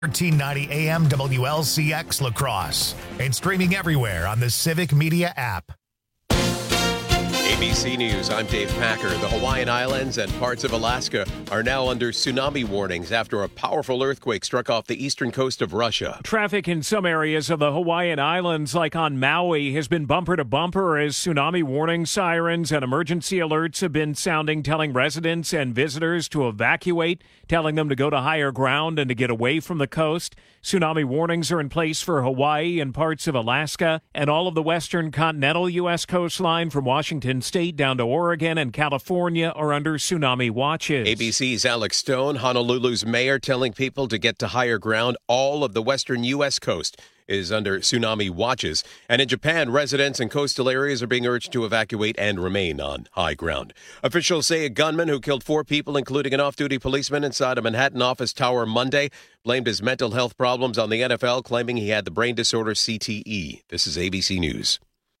1390 AM WLCX La Crosse and streaming everywhere on the Civic Media app. ABC News, I'm Dave Packer. The Hawaiian Islands and parts of Alaska are now under tsunami warnings after a powerful earthquake struck off the eastern coast of Russia. Traffic in some areas of the Hawaiian Islands, like on Maui, has been bumper to bumper as tsunami warning sirens and emergency alerts have been sounding, telling residents and visitors to evacuate, telling them to go to higher ground and to get away from the coast. Tsunami warnings are in place for Hawaii and parts of Alaska and all of the western continental U.S. coastline from Washington State down to Oregon and California are under tsunami watches. ABC's Alex Stone, Honolulu's mayor, telling people to get to higher ground. All of the western U.S. coast is under tsunami watches. And in Japan, residents in coastal areas are being urged to evacuate and remain on high ground. Officials say a gunman who killed 4 people, including an off-duty policeman inside a Manhattan office tower Monday, blamed his mental health problems on the NFL, claiming he had the brain disorder CTE. This is ABC News.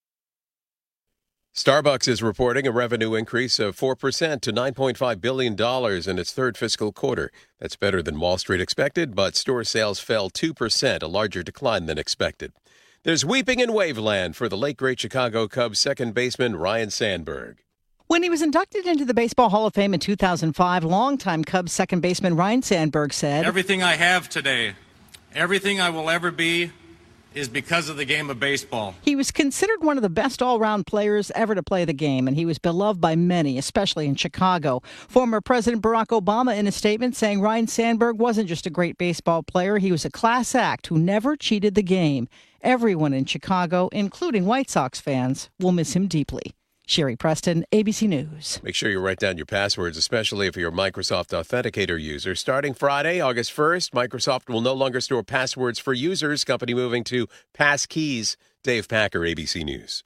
Starbucks is reporting a revenue increase of 4% to $9.5 billion in its third fiscal quarter. That's better than Wall Street expected, but store sales fell 2%, a larger decline than expected. There's weeping in Waveland for the late great Chicago Cubs second baseman Ryne Sandberg. When he was inducted into the Baseball Hall of Fame in 2005, longtime Cubs second baseman Ryne Sandberg said, "Everything I have today, everything I will ever be, is because of the game of baseball." He was considered one of the best all-round players ever to play the game, and he was beloved by many, especially in Chicago. Former President Barack Obama in a statement saying Ryne Sandberg wasn't just a great baseball player, he was a class act who never cheated the game. Everyone in Chicago, including White Sox fans, will miss him deeply. Sherry Preston, ABC News. Make sure you write down your passwords, especially if you're a Microsoft Authenticator user. Starting Friday, August 1st, Microsoft will no longer store passwords for users. Company moving to passkeys. Dave Packer, ABC News.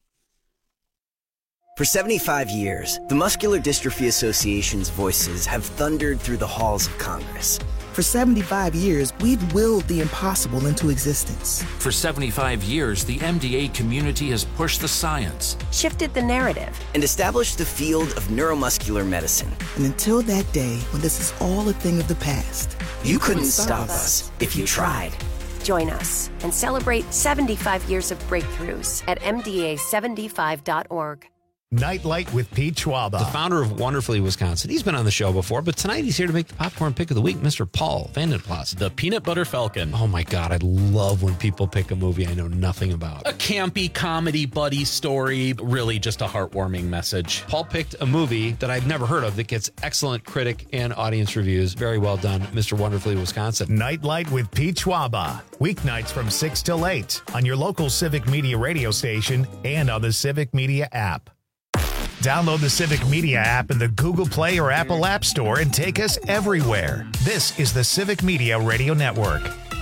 For 75 years, the Muscular Dystrophy Association's voices have thundered through the halls of Congress. For 75 years, we've willed the impossible into existence. For 75 years, the MDA community has pushed the science, shifted the narrative, and established the field of neuromuscular medicine. And until that day when this is all a thing of the past, you couldn't stop us if you tried. Join us and celebrate 75 years of breakthroughs at MDA75.org. Nightlight with Pete Schwaba, the founder of Wonderfully Wisconsin. He's been on the show before, but tonight he's here to make the popcorn pick of the week, Mr. Paul Vandenplas. The Peanut Butter Falcon. Oh my God, I love when people pick a movie I know nothing about. A campy comedy buddy story, really just a heartwarming message. Paul picked a movie that I've never heard of that gets excellent critic and audience reviews. Very well done, Mr. Wonderfully Wisconsin. Nightlight with Pete Schwaba, weeknights from 6 till 8 on your local Civic Media radio station and on the Civic Media app. Download the Civic Media app in the Google Play or Apple App Store and take us everywhere. This is the Civic Media Radio Network.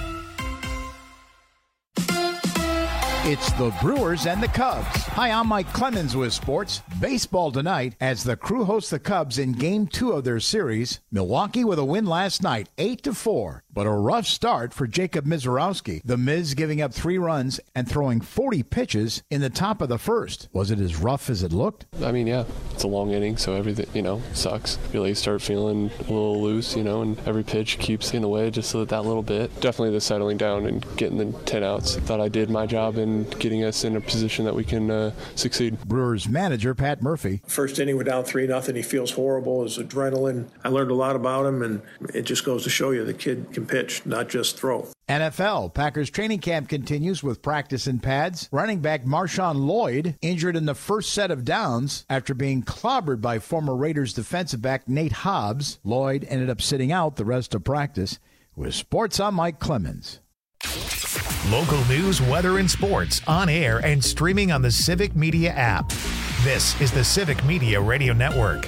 It's the Brewers and the Cubs. Hi, I'm Mike Clemens with sports. Baseball tonight as the Crew hosts the Cubs in Game 2 of their series. Milwaukee with a win last night, 8-4. But a rough start for Jacob Misiorowski. The Miz giving up 3 runs and throwing 40 pitches in the top of the first. Was it as rough as it looked? I mean, yeah, it's a long inning, so everything, sucks. Really start feeling a little loose, and every pitch keeps in away just that little bit. Definitely the settling down and getting the 10 outs. Thought I did my job in getting us in a position that we can succeed. Brewers manager Pat Murphy. First inning, we're down 3-0. He feels horrible. His adrenaline. I learned a lot about him, and it just goes to show you the kid can pitch, not just throw. NFL, Packers training camp continues with practice in pads. Running back Marshawn Lloyd injured in the first set of downs after being clobbered by former Raiders defensive back Nate Hobbs. Lloyd ended up sitting out the rest of practice. With sports, I'm Mike Clemens. Local news, weather, and sports on air and streaming on the Civic Media app. This is the Civic Media Radio Network.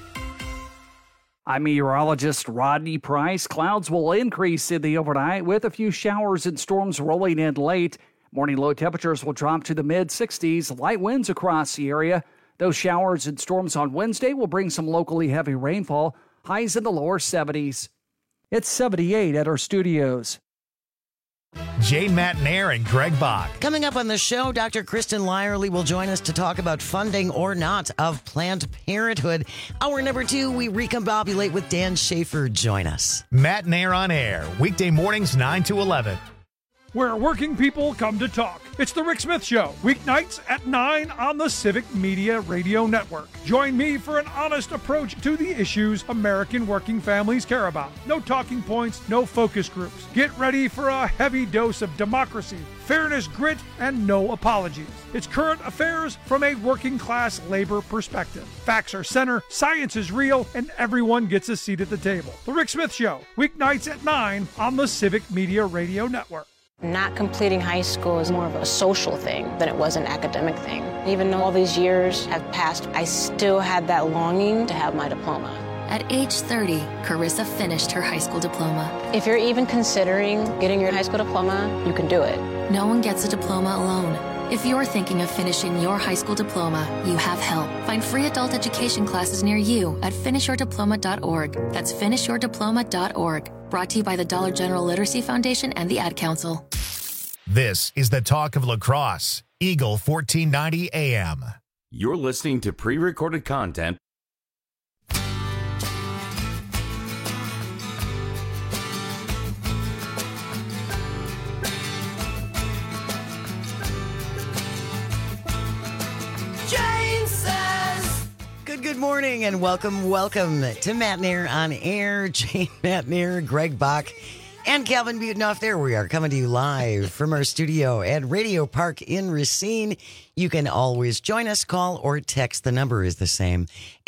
I'm meteorologist Rodney Price. Clouds will increase in the overnight with a few showers and storms rolling in late. Morning low temperatures will drop to the mid-60s. Light winds across the area. Those showers and storms on Wednesday will bring some locally heavy rainfall. Highs in the lower 70s. It's 78 at our studios. Jane Matnair and Greg Bach. Coming up on the show, Dr. Kristen Lyerly will join us to talk about funding or not of Planned Parenthood. Hour number 2, we recombobulate with Dan Schaefer. Join us. Matnair on air, weekday mornings 9 to 11. Where working people come to talk. It's the Rick Smith Show, weeknights at 9 on the Civic Media Radio Network. Join me for an honest approach to the issues American working families care about. No talking points, no focus groups. Get ready for a heavy dose of democracy, fairness, grit, and no apologies. It's current affairs from a working class labor perspective. Facts are center, science is real, and everyone gets a seat at the table. The Rick Smith Show, weeknights at 9 on the Civic Media Radio Network. Not completing high school is more of a social thing than it was an academic thing. Even though all these years have passed, I still had that longing to have my diploma. At age 30, Carissa finished her high school diploma. If you're even considering getting your high school diploma, you can do it. No one gets a diploma alone. If you're thinking of finishing your high school diploma, you have help. Find free adult education classes near you at finishyourdiploma.org. That's finishyourdiploma.org. Brought to you by the Dollar General Literacy Foundation and the Ad Council. This is the Talk of Lacrosse, Eagle 1490 AM. You're listening to pre-recorded content. Good morning and welcome to Matnair on Air. Jane Matnair, Greg Bach, and Calvin Buetenoff. There we are, coming to you live from our studio at Radio Park in Racine. You can always join us, call or text. The number is the same,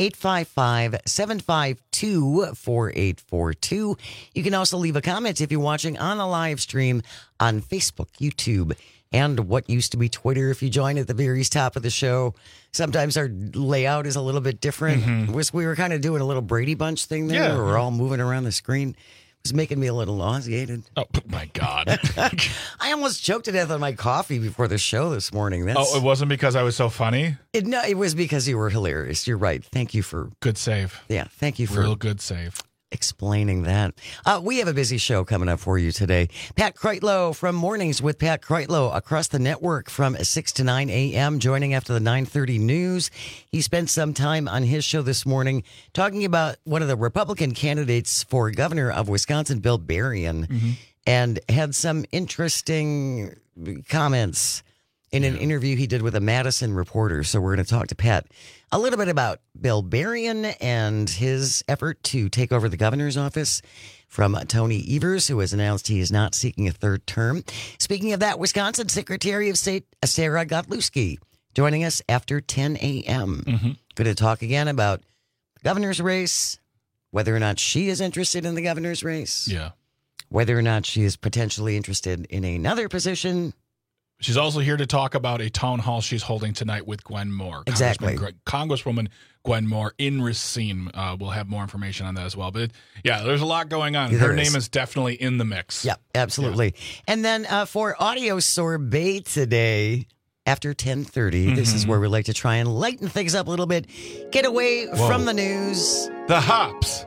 855-752-4842. You can also leave a comment if you're watching on a live stream on Facebook, YouTube, and what used to be Twitter. If you join at the very top of the show, sometimes our layout is a little bit different. Mm-hmm. We were kind of doing a little Brady Bunch thing there. Yeah. We're all moving around the screen. It was making me a little nauseated. Oh, my God. I almost choked to death on my coffee before the show this morning. Oh, it wasn't because I was so funny? No, it was because you were hilarious. You're right. Thank you for... Good save. Yeah, thank you for... Real good save. Explaining that. We have a busy show coming up for you today. Pat Kreitlow from Mornings with Pat Kreitlow across the network from 6 to 9 a.m., joining after the 9:30 news. He spent some time on his show this morning talking about one of the Republican candidates for governor of Wisconsin, Bill Berrien, and had some interesting comments in an interview he did with a Madison reporter. So we're going to talk to Pat a little bit about Bill Berrien and his effort to take over the governor's office from Tony Evers, who has announced he is not seeking a third term. Speaking of that, Wisconsin Secretary of State Sarah Godlewski joining us after 10 a.m. Going to talk again about the governor's race, whether or not she is interested in the governor's race. Yeah. Whether or not she is potentially interested in another position. She's also here to talk about a town hall she's holding tonight with Gwen Moore. Exactly. Congresswoman Gwen Moore in Racine. We'll have more information on that as well. But yeah, there's a lot going on. Her name is definitely in the mix. Yeah, absolutely. Yeah. And then for Audio Sorbet today, after 10:30, this is where we like to try and lighten things up a little bit. Get away from the news. The hops.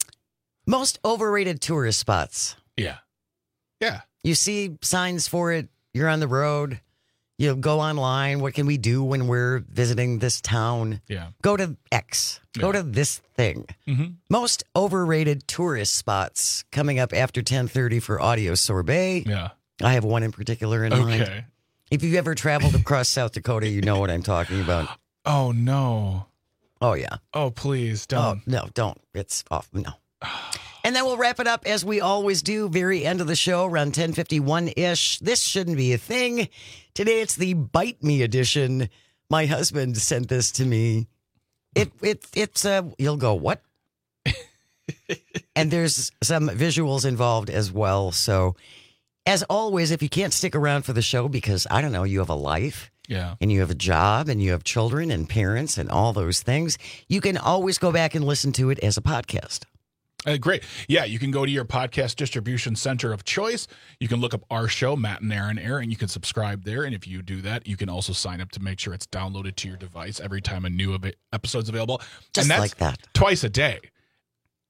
Most overrated tourist spots. Yeah. Yeah. You see signs for it. You're on the road. You go online. What can we do when we're visiting this town? Yeah. Go to X. Yeah. Go to this thing. Most overrated tourist spots coming up after 10:30 for Audio Sorbet. Yeah. I have one in particular in mind. If you've ever traveled across South Dakota, you know what I'm talking about. Oh, no. Oh, yeah. Oh, please don't. Oh, no, don't. It's off. No. And then we'll wrap it up as we always do, very end of the show, around 10:51-ish. This shouldn't be a thing. Today it's the Bite Me edition. My husband sent this to me. It's you'll go, what? And there's some visuals involved as well. So as always, if you can't stick around for the show because, I don't know, you have a life. Yeah. And you have a job and you have children and parents and all those things, you can always go back and listen to it as a podcast. Great. Yeah, you can go to your podcast distribution center of choice. You can look up our show, Matnair on Air, and you can subscribe there. And if you do that, you can also sign up to make sure it's downloaded to your device every time a new episode's available. Just and that's like that. Twice a day.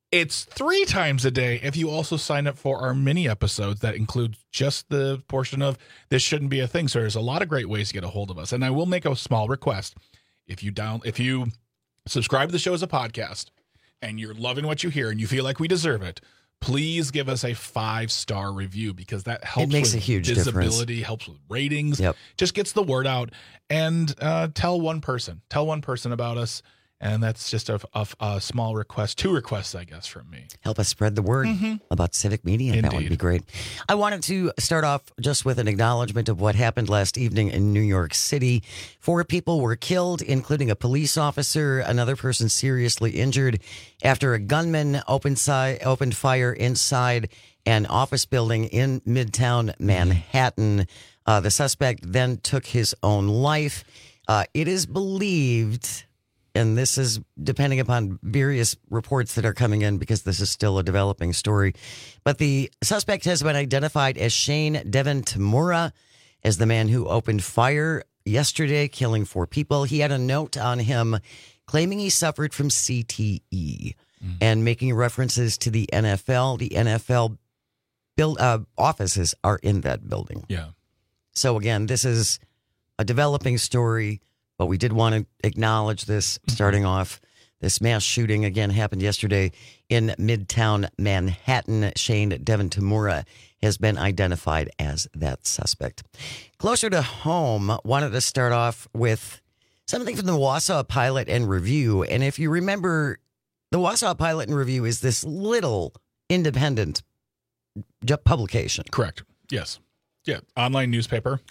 It's 3 times a day if you also sign up for our mini episodes that include just the portion of This Shouldn't Be a Thing. So there's a lot of great ways to get a hold of us. And I will make a small request. If you subscribe to the show as a podcast and you're loving what you hear and you feel like we deserve it, please give us a 5-star review, because that helps. It makes with a huge visibility, difference. helps with ratings, Yep. just gets the word out. And tell one person about us. And that's just a small request, 2 requests, I guess, from me. Help us spread the word about civic media. Indeed. That would be great. I wanted to start off just with an acknowledgement of what happened last evening in New York City. 4 people were killed, including a police officer, another person seriously injured after a gunman opened fire inside an office building in Midtown Manhattan. The suspect then took his own life. It is believed, and this is depending upon various reports that are coming in because this is still a developing story, but the suspect has been identified as Shane Devin Tamura, as the man who opened fire yesterday, killing 4 people. He had a note on him claiming he suffered from CTE and making references to the NFL. The NFL offices are in that building. Yeah. So again, this is a developing story, but we did want to acknowledge this starting off. This mass shooting again happened yesterday in Midtown Manhattan. Shane Devin Tamura has been identified as that suspect. Closer to home, wanted to start off with something from the Wausau Pilot and Review. And if you remember, the Wausau Pilot and Review is this little independent publication. Correct. Yes. Yeah. Online newspaper.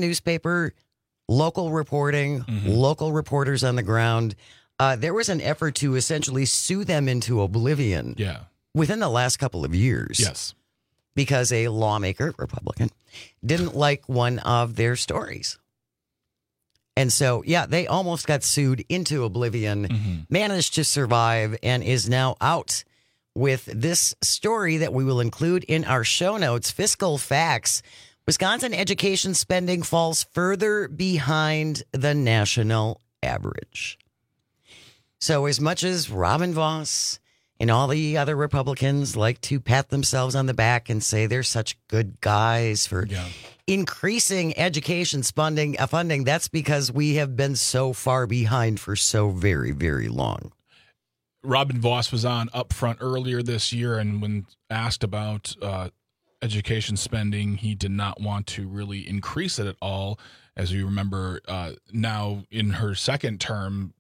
Local reporting, local reporters on the ground. There was an effort to essentially sue them into oblivion within the last couple of years. Yes. Because a lawmaker, Republican, didn't like one of their stories. And so, they almost got sued into oblivion, managed to survive, and is now out with this story that we will include in our show notes. Fiscal facts. Wisconsin education spending falls further behind the national average. So as much as Robin Vos and all the other Republicans like to pat themselves on the back and say they're such good guys for increasing education funding, that's because we have been so far behind for so very, very long. Robin Vos was on Upfront earlier this year, and when asked about education spending, he did not want to really increase it at all. As you remember, now in her second term,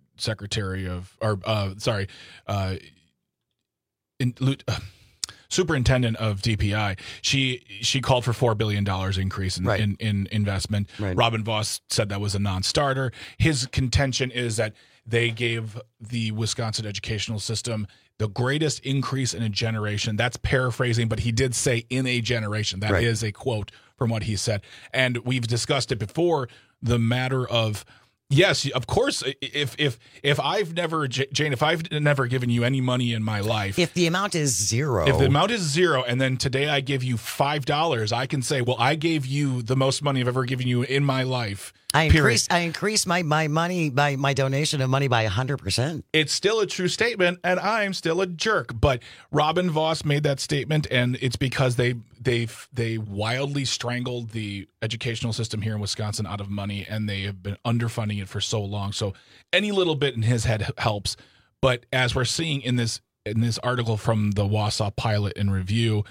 superintendent of DPI, she called for $4 billion increase in investment. Right. Robin Vos said that was a non-starter. His contention is that they gave the Wisconsin educational system the greatest increase in a generation. That's paraphrasing, but he did say in a generation. That is a quote from what he said. And we've discussed it before, the matter of, yes, of course, if I've never, Jane, if I've never given you any money in my life. If the amount is zero. If the amount is zero, and then today I give you $5, I can say, well, I gave you the most money I've ever given you in my life. I increased my money by my donation of money by 100%. It's still a true statement, and I'm still a jerk. But Robin Vos made that statement, and it's because they wildly strangled the educational system here in Wisconsin out of money, and they have been underfunding it for so long. So any little bit in his head helps. But as we're seeing in this article from the Wausau Pilot and Review,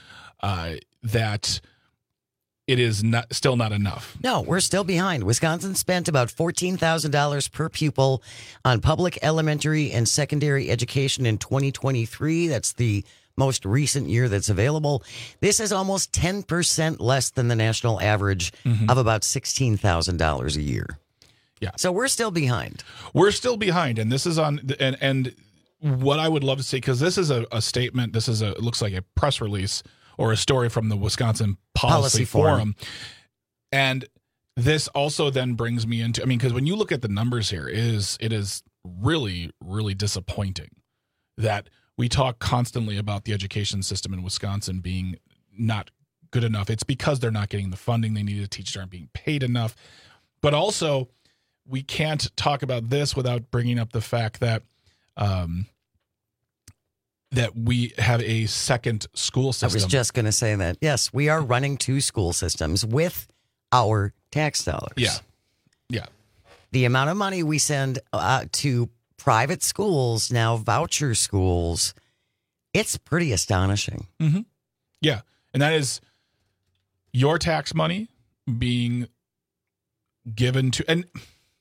that it is still not enough. No, we're still behind. Wisconsin spent about $14,000 per pupil on public elementary and secondary education in 2023. That's the most recent year that's available. This is almost 10% less than the national average of about $16,000 a year. Yeah. So we're still behind. We're still behind. And this is on, and what I would love to see, because this is a statement, it looks like a press release or a story from the Wisconsin Policy Forum. And this also then brings me into, because when you look at the numbers here, it is really, really disappointing that we talk constantly about the education system in Wisconsin being not good enough. It's because they're not getting the funding they need to teach, aren't being paid enough. But also, we can't talk about this without bringing up the fact that that we have a second school system. I was just going to say that. Yes, we are running 2 school systems with our tax dollars. Yeah. Yeah. The amount of money we send to private schools, now voucher schools, it's pretty astonishing. Mm-hmm. Yeah. And that is your tax money being given to, and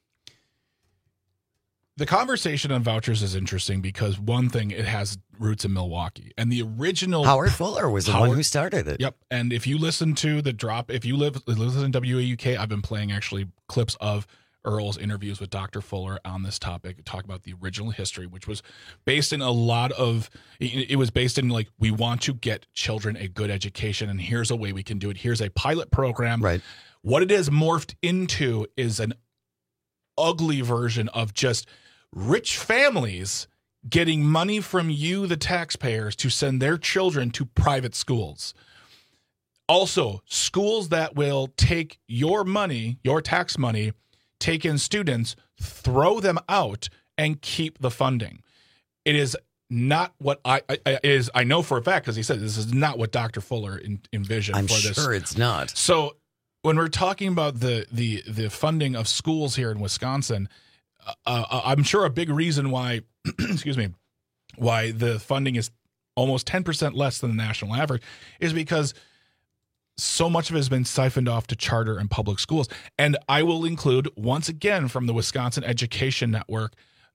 the conversation on vouchers is interesting because one thing, it has roots in Milwaukee, and the original Howard Fuller was the one who started it. Yep. And if you listen to the drop, if you listen to WAUK, I've been playing actually clips of Earl's interviews with Dr. Fuller on this topic, talk about the original history, which was based in a lot of, it was based in like, we want to get children a good education, and here's a way we can do it. Here's a pilot program. Right. What it has morphed into is an ugly version of just rich families getting money from you, the taxpayers, to send their children to private schools. Also, schools that will take your money, your tax money, take in students, throw them out, and keep the funding. It is not what I know for a fact, because he said this is not what Dr. Fuller envisioned I'm for this. sure it's not. So when we're talking about the funding of schools here in Wisconsin, I'm sure a big reason why, why the funding is almost 10% less than the national average is because so much of it has been siphoned off to charter and public schools. And I will include, once again, from the Wisconsin Education Network,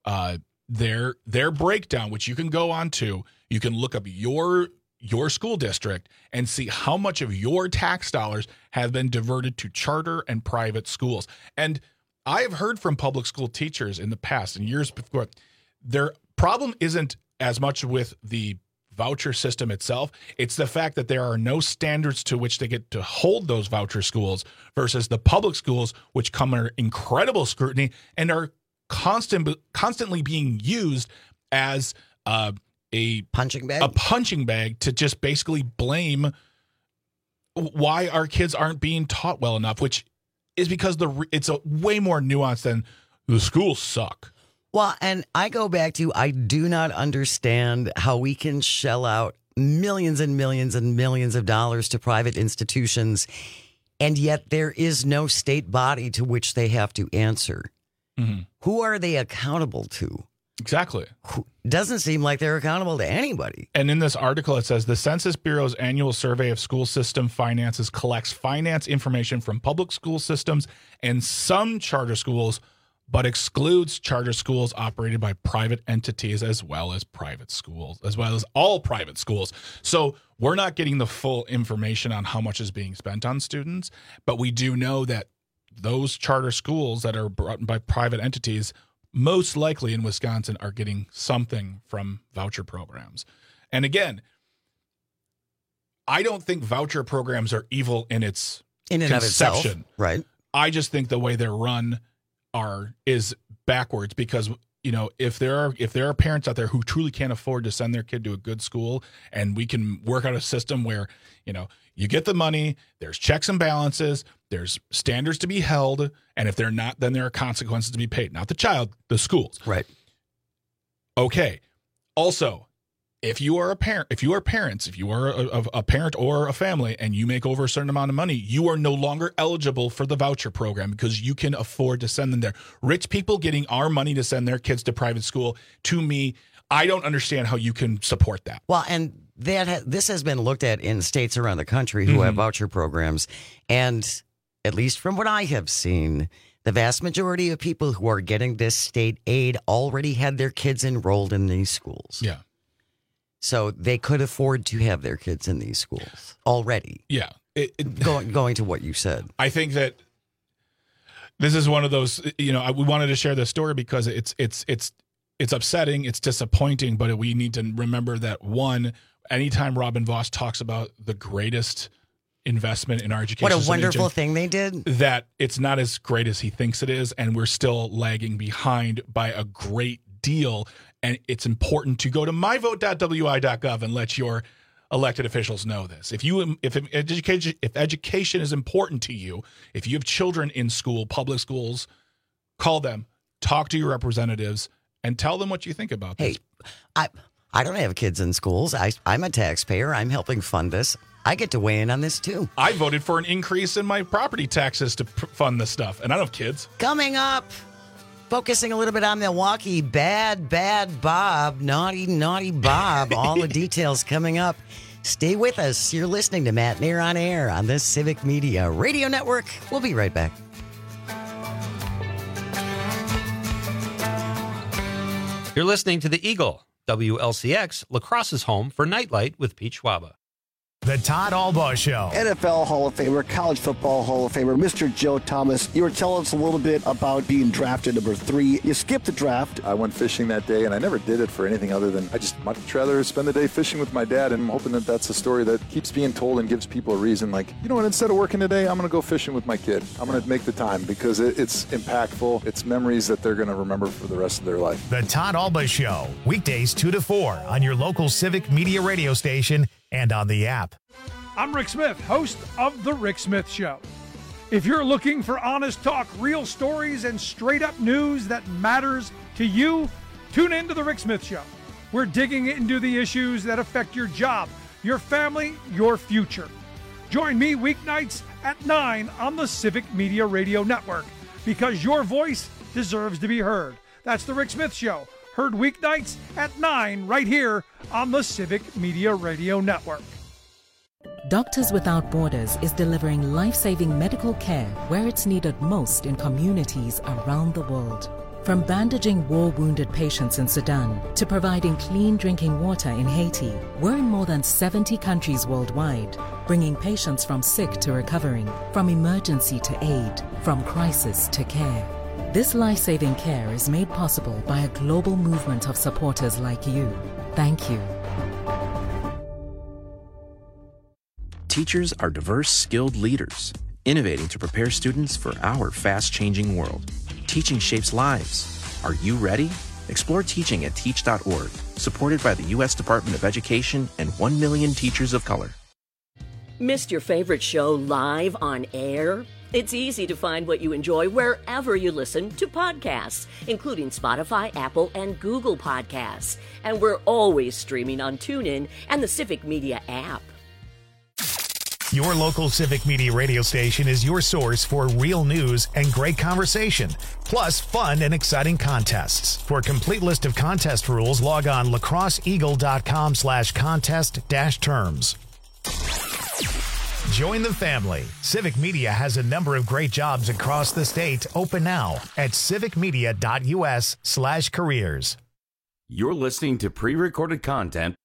their breakdown, which you can go on to. You can look up your school district and see how much of your tax dollars have been diverted to charter and private schools. And I have heard from public school teachers in the past and years before, their problem isn't as much with the voucher system itself. It's the fact that there are no standards to which they get to hold those voucher schools versus the public schools, which come under incredible scrutiny and are constantly being used as a punching bag to just basically blame why our kids aren't being taught well enough, which is because it's a way more nuanced than the schools suck. Well, and I go back to, I do not understand how we can shell out millions and millions and millions of dollars to private institutions, and yet there is no state body to which they have to answer. Mm-hmm. Who are they accountable to? Exactly. Doesn't seem like they're accountable to anybody. And in this article, it says the Census Bureau's annual survey of school system finances collects finance information from public school systems and some charter schools, but excludes charter schools operated by private entities as well as private schools, as well as all private schools. So we're not getting the full information on how much is being spent on students, but we do know that those charter schools that are brought by private entities most likely in Wisconsin are getting something from voucher programs. And again, I don't think voucher programs are evil in its conception. Of itself, right? I just think the way they're run is backwards because, you know, if there are parents out there who truly can't afford to send their kid to a good school, and we can work out a system where, you know, you get the money, there's checks and balances, there's standards to be held, and if they're not, then there are consequences to be paid. Not the child, the schools. Right. Okay. Also, if you are a parent, if you are a parent or a family and you make over a certain amount of money, you are no longer eligible for the voucher program because you can afford to send them there. Rich people getting our money to send their kids to private school, to me, I don't understand how you can support that. Well, and this has been looked at in states around the country who have voucher programs. And at least from what I have seen, the vast majority of people who are getting this state aid already had their kids enrolled in these schools. Yeah. So they could afford to have their kids in these schools already. Yeah. Going to what you said. I think that this is one of those, you know, we wanted to share this story because it's upsetting, it's disappointing, but we need to remember that, one, anytime Robin Vos talks about the greatest investment in our education, what a wonderful thing they did, that it's not as great as he thinks it is, and we're still lagging behind by a great deal. And it's important to go to myvote.wi.gov and let your elected officials know this. If education is important to you, if you have children in school, public schools, call them, talk to your representatives, and tell them what you think about this. Hey, I don't have kids in schools. I'm a taxpayer. I'm helping fund this. I get to weigh in on this, too. I voted for an increase in my property taxes to fund this stuff, and I don't have kids. Coming up, focusing a little bit on Milwaukee, bad Bob, naughty Bob. All the details coming up. Stay with us. You're listening to Matt Nair on Air on the Civic Media Radio Network. We'll be right back. You're listening to The Eagle, WLCX, Lacrosse's home for Nightlight with Pete Schwaba. The Todd Albaugh Show. NFL Hall of Famer, College Football Hall of Famer, Mr. Joe Thomas. You were telling us a little bit about being drafted number 3. You skipped the draft. I went fishing that day, and I never did it for anything other than I just much rather spend the day fishing with my dad, and I'm hoping that that's a story that keeps being told and gives people a reason. Like, you know what, instead of working today, I'm going to go fishing with my kid. I'm going to make the time because it's impactful. It's memories that they're going to remember for the rest of their life. The Todd Albaugh Show, weekdays 2 to 4 on your local Civic Media radio station and on the app. I'm Rick Smith, host of The Rick Smith Show. If you're looking for honest talk, real stories, and straight-up news that matters to you, tune in to The Rick Smith Show. We're digging into the issues that affect your job, your family, your future. Join me weeknights at 9 on the Civic Media Radio Network, because your voice deserves to be heard. That's The Rick Smith Show, heard weeknights at 9 right here on the Civic Media Radio Network. Doctors Without Borders is delivering life-saving medical care where it's needed most in communities around the world. From bandaging war-wounded patients in Sudan to providing clean drinking water in Haiti, we're in more than 70 countries worldwide, bringing patients from sick to recovering, from emergency to aid, from crisis to care. This life-saving care is made possible by a global movement of supporters like you. Thank you. Teachers are diverse, skilled leaders, innovating to prepare students for our fast-changing world. Teaching shapes lives. Are you ready? Explore teaching at teach.org, supported by the U.S. Department of Education and 1 million teachers of color. Missed your favorite show live on air? It's easy to find what you enjoy wherever you listen to podcasts, including Spotify, Apple, and Google Podcasts. And we're always streaming on TuneIn and the Civic Media app. Your local Civic Media radio station is your source for real news and great conversation, plus fun and exciting contests. For a complete list of contest rules, log on lacrosseeagle.com/contest-terms. Join the family. Civic Media has a number of great jobs across the state open now at civicmedia.us/careers. You're listening to pre-recorded content.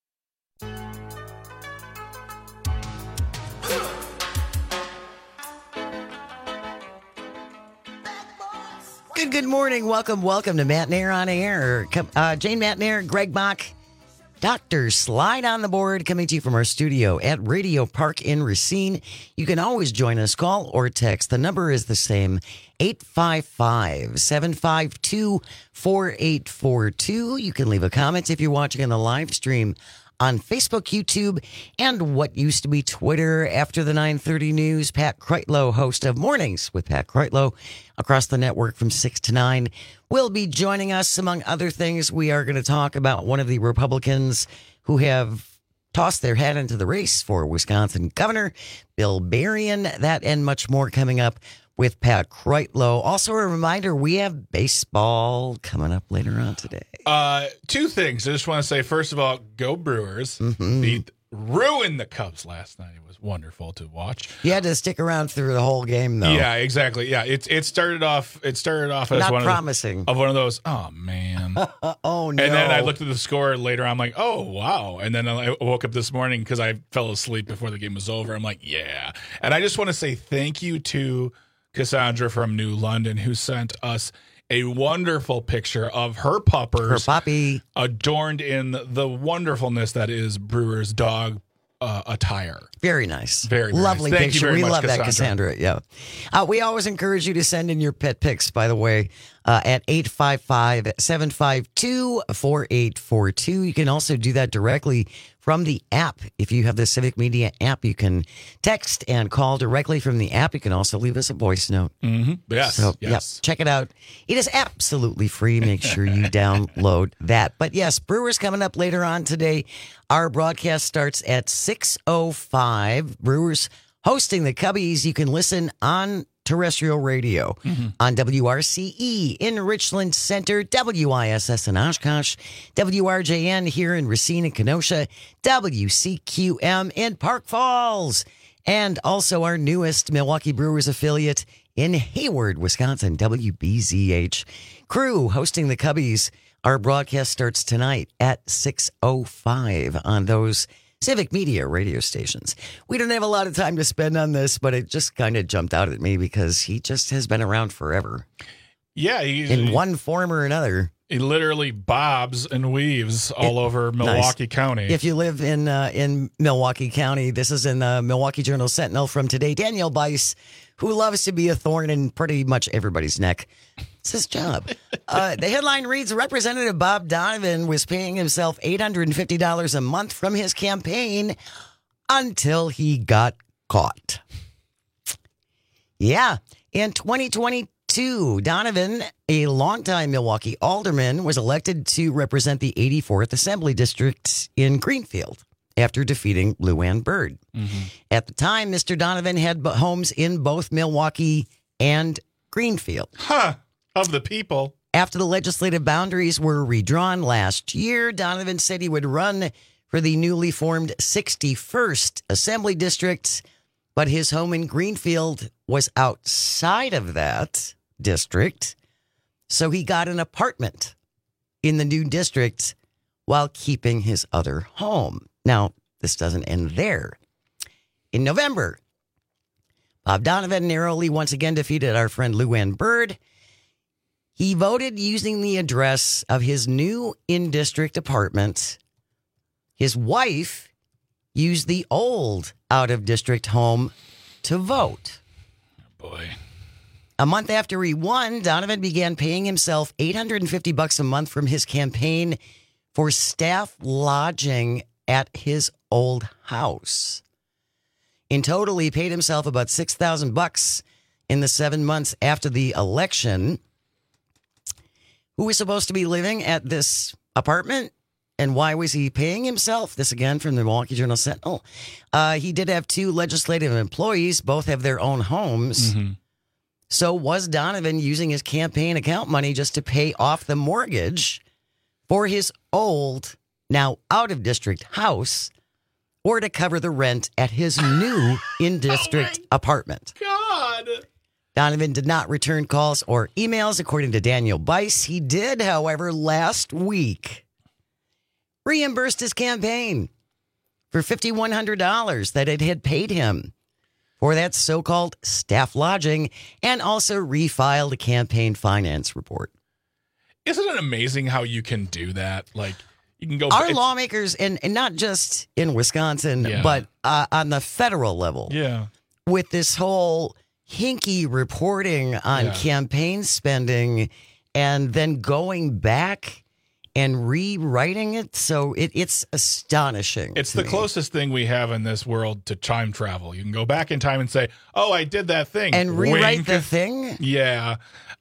Good morning. Welcome to Matt Nair on Air. Jane Matt Nair, Greg Mock, Dr. Slide on the board, coming to you from our studio at Radio Park in Racine. You can always join us, call or text. The number is the same, 855-752-4842. You can leave a comment if you're watching on the live stream on Facebook, YouTube, and what used to be Twitter. After the 9:30 news, Pat Kreitlow, host of Mornings with Pat Kreitlow, across the network from 6 to 9, will be joining us. Among other things, we are going to talk about one of the Republicans who have tossed their hat into the race for Wisconsin Governor, Bill Berrien. That and much more coming up with Pat Kreitlow. Also, a reminder, we have baseball coming up later on today. Two things. I just want to say, first of all, go Brewers. Ruined the Cubs last night. It was wonderful to watch. You had to stick around through the whole game, though. Yeah, exactly. Yeah, it started off as not promising. One of those. Oh man. Oh no. And then I looked at the score later. I'm like, oh wow. And then I woke up this morning because I fell asleep before the game was over. I'm like, yeah. And I just want to say thank you to Cassandra from New London, who sent us a wonderful picture of her puppers, her puppy, adorned in the wonderfulness that is Brewers dog attire. Very nice. Very lovely nice. picture. We love that, Cassandra. Yeah. We always encourage you to send in your pet pics, by the way, at 855-752-4842. You can also do that directly from the app. If you have the Civic Media app, you can text and call directly from the app. You can also leave us a voice note. Mm-hmm. Yes. So, yes. Check it out. It is absolutely free. Make sure you download that. But yes, Brewers coming up later on today. Our broadcast starts at 6:05. Brewers hosting the Cubbies. You can listen on terrestrial radio on WRCE in Richland Center, WISS in Oshkosh, WRJN here in Racine and Kenosha, WCQM in Park Falls, and also our newest Milwaukee Brewers affiliate in Hayward, Wisconsin, WBZH. Crew hosting the Cubbies. Our broadcast starts tonight at 6:05 on those Civic Media radio stations. We don't have a lot of time to spend on this, but it just kind of jumped out at me because he just has been around forever. Yeah. In one form or another. He literally bobs and weaves all over Milwaukee County. If you live in Milwaukee County, this is in the Milwaukee Journal-Sentinel from today. Daniel Bice, who loves to be a thorn in pretty much everybody's neck. It's his job. The headline reads, Representative Bob Donovan was paying himself $850 a month from his campaign until he got caught. Yeah, in 2022, Donovan, a longtime Milwaukee alderman, was elected to represent the 84th Assembly District in Greenfield after defeating Lou Ann Bird. At the time, Mr. Donovan had homes in both Milwaukee and Greenfield. Of the people. After the legislative boundaries were redrawn last year, Donovan said he would run for the newly formed 61st Assembly District, but his home in Greenfield was outside of that district, so he got an apartment in the new district while keeping his other home. Now, this doesn't end there. In November, Bob Donovan narrowly once again defeated our friend Lou Ann Bird. He voted using the address of his new in-district apartment. His wife used the old out-of-district home to vote. Oh boy. A month after he won, Donovan began paying himself $850 a month from his campaign for staff lodging at his old house. In total, he paid himself about $6,000 in the 7 months after the election. Who was supposed to be living at this apartment? And why was he paying himself? This again from the Milwaukee Journal-Sentinel. He did have 2 legislative employees. Both have their own homes. So was Donovan using his campaign account money just to pay off the mortgage for his old, now out-of-district house, or to cover the rent at his new in-district apartment? God! Donovan did not return calls or emails, according to Daniel Bice. He did, however, last week reimbursed his campaign for $5,100 that it had paid him for that so-called staff lodging, and also refiled a campaign finance report. Isn't it amazing how you can do that? Like, you can go. Our lawmakers, and not just in Wisconsin, but on the federal level, with this whole hinky reporting on campaign spending and then going back and rewriting it. So it's astonishing. It's the closest thing we have in this world to time travel. You can go back in time and say, oh, I did that thing. And rewrite the thing? Yeah.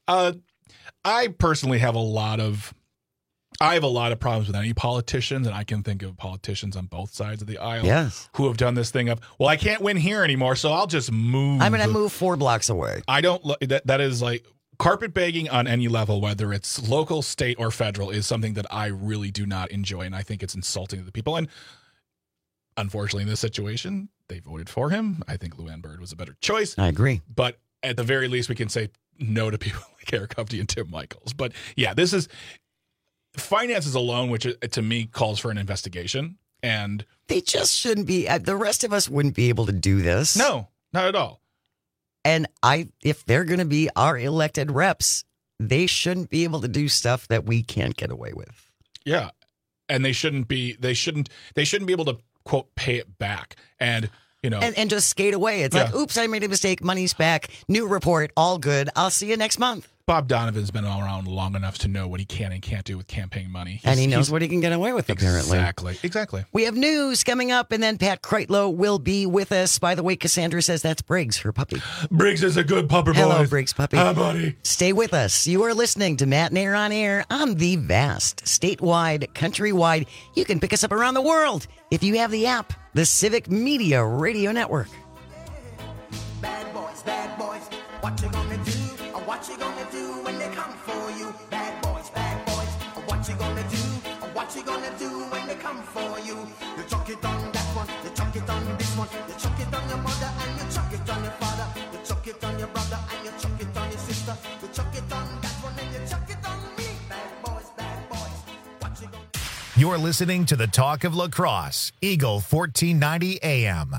I personally have a lot of problems with any politicians, and I can think of politicians on both sides of the aisle who have done this thing of, well, I can't win here anymore, so I'll just move. I'm going to move 4 blocks away. I don't, that is like carpetbagging on any level, whether it's local, state, or federal, is something that I really do not enjoy, and I think it's insulting to the people. And unfortunately, in this situation, they voted for him. I think Lou Ann Bird was a better choice. I agree. But at the very least, we can say no to people like Eric Hovde and Tim Michaels. But yeah, this is finances alone, which to me calls for an investigation. And they just shouldn't be. The rest of us wouldn't be able to do this. No, not at all. And if they're going to be our elected reps, they shouldn't be able to do stuff that we can't get away with. Yeah. And they shouldn't be able to, quote, pay it back. And, you know, and just skate away. It's like, oops, I made a mistake. Money's back. New report. All good. I'll see you next month. Bob Donovan's been around long enough to know what he can and can't do with campaign money. And he knows what he can get away with, apparently. Exactly. We have news coming up, and then Pat Kreitlow will be with us. By the way, Cassandra says that's Briggs, her puppy. Briggs is a good pupper boy. Hello, Briggs puppy. Hi, buddy. Stay with us. You are listening to Matt and Air on Air on the vast, statewide, countrywide. You can pick us up around the world if you have the app, the Civic Media Radio Network. Bad boys, what you gonna do? Or what you gonna do when they come for you? Bad boys, what you gonna do? Or what you gonna do when they come for you? You chuck it on that one, you chuck it on this one, you chuck it on your mother and you chuck it on your father, you chuck it on your brother and you chuck it on your sister, you chuck it on that one and you chuck it on me. Bad boys, what you gonna do? You're listening to the Talk of Lacrosse, Eagle 1490 AM.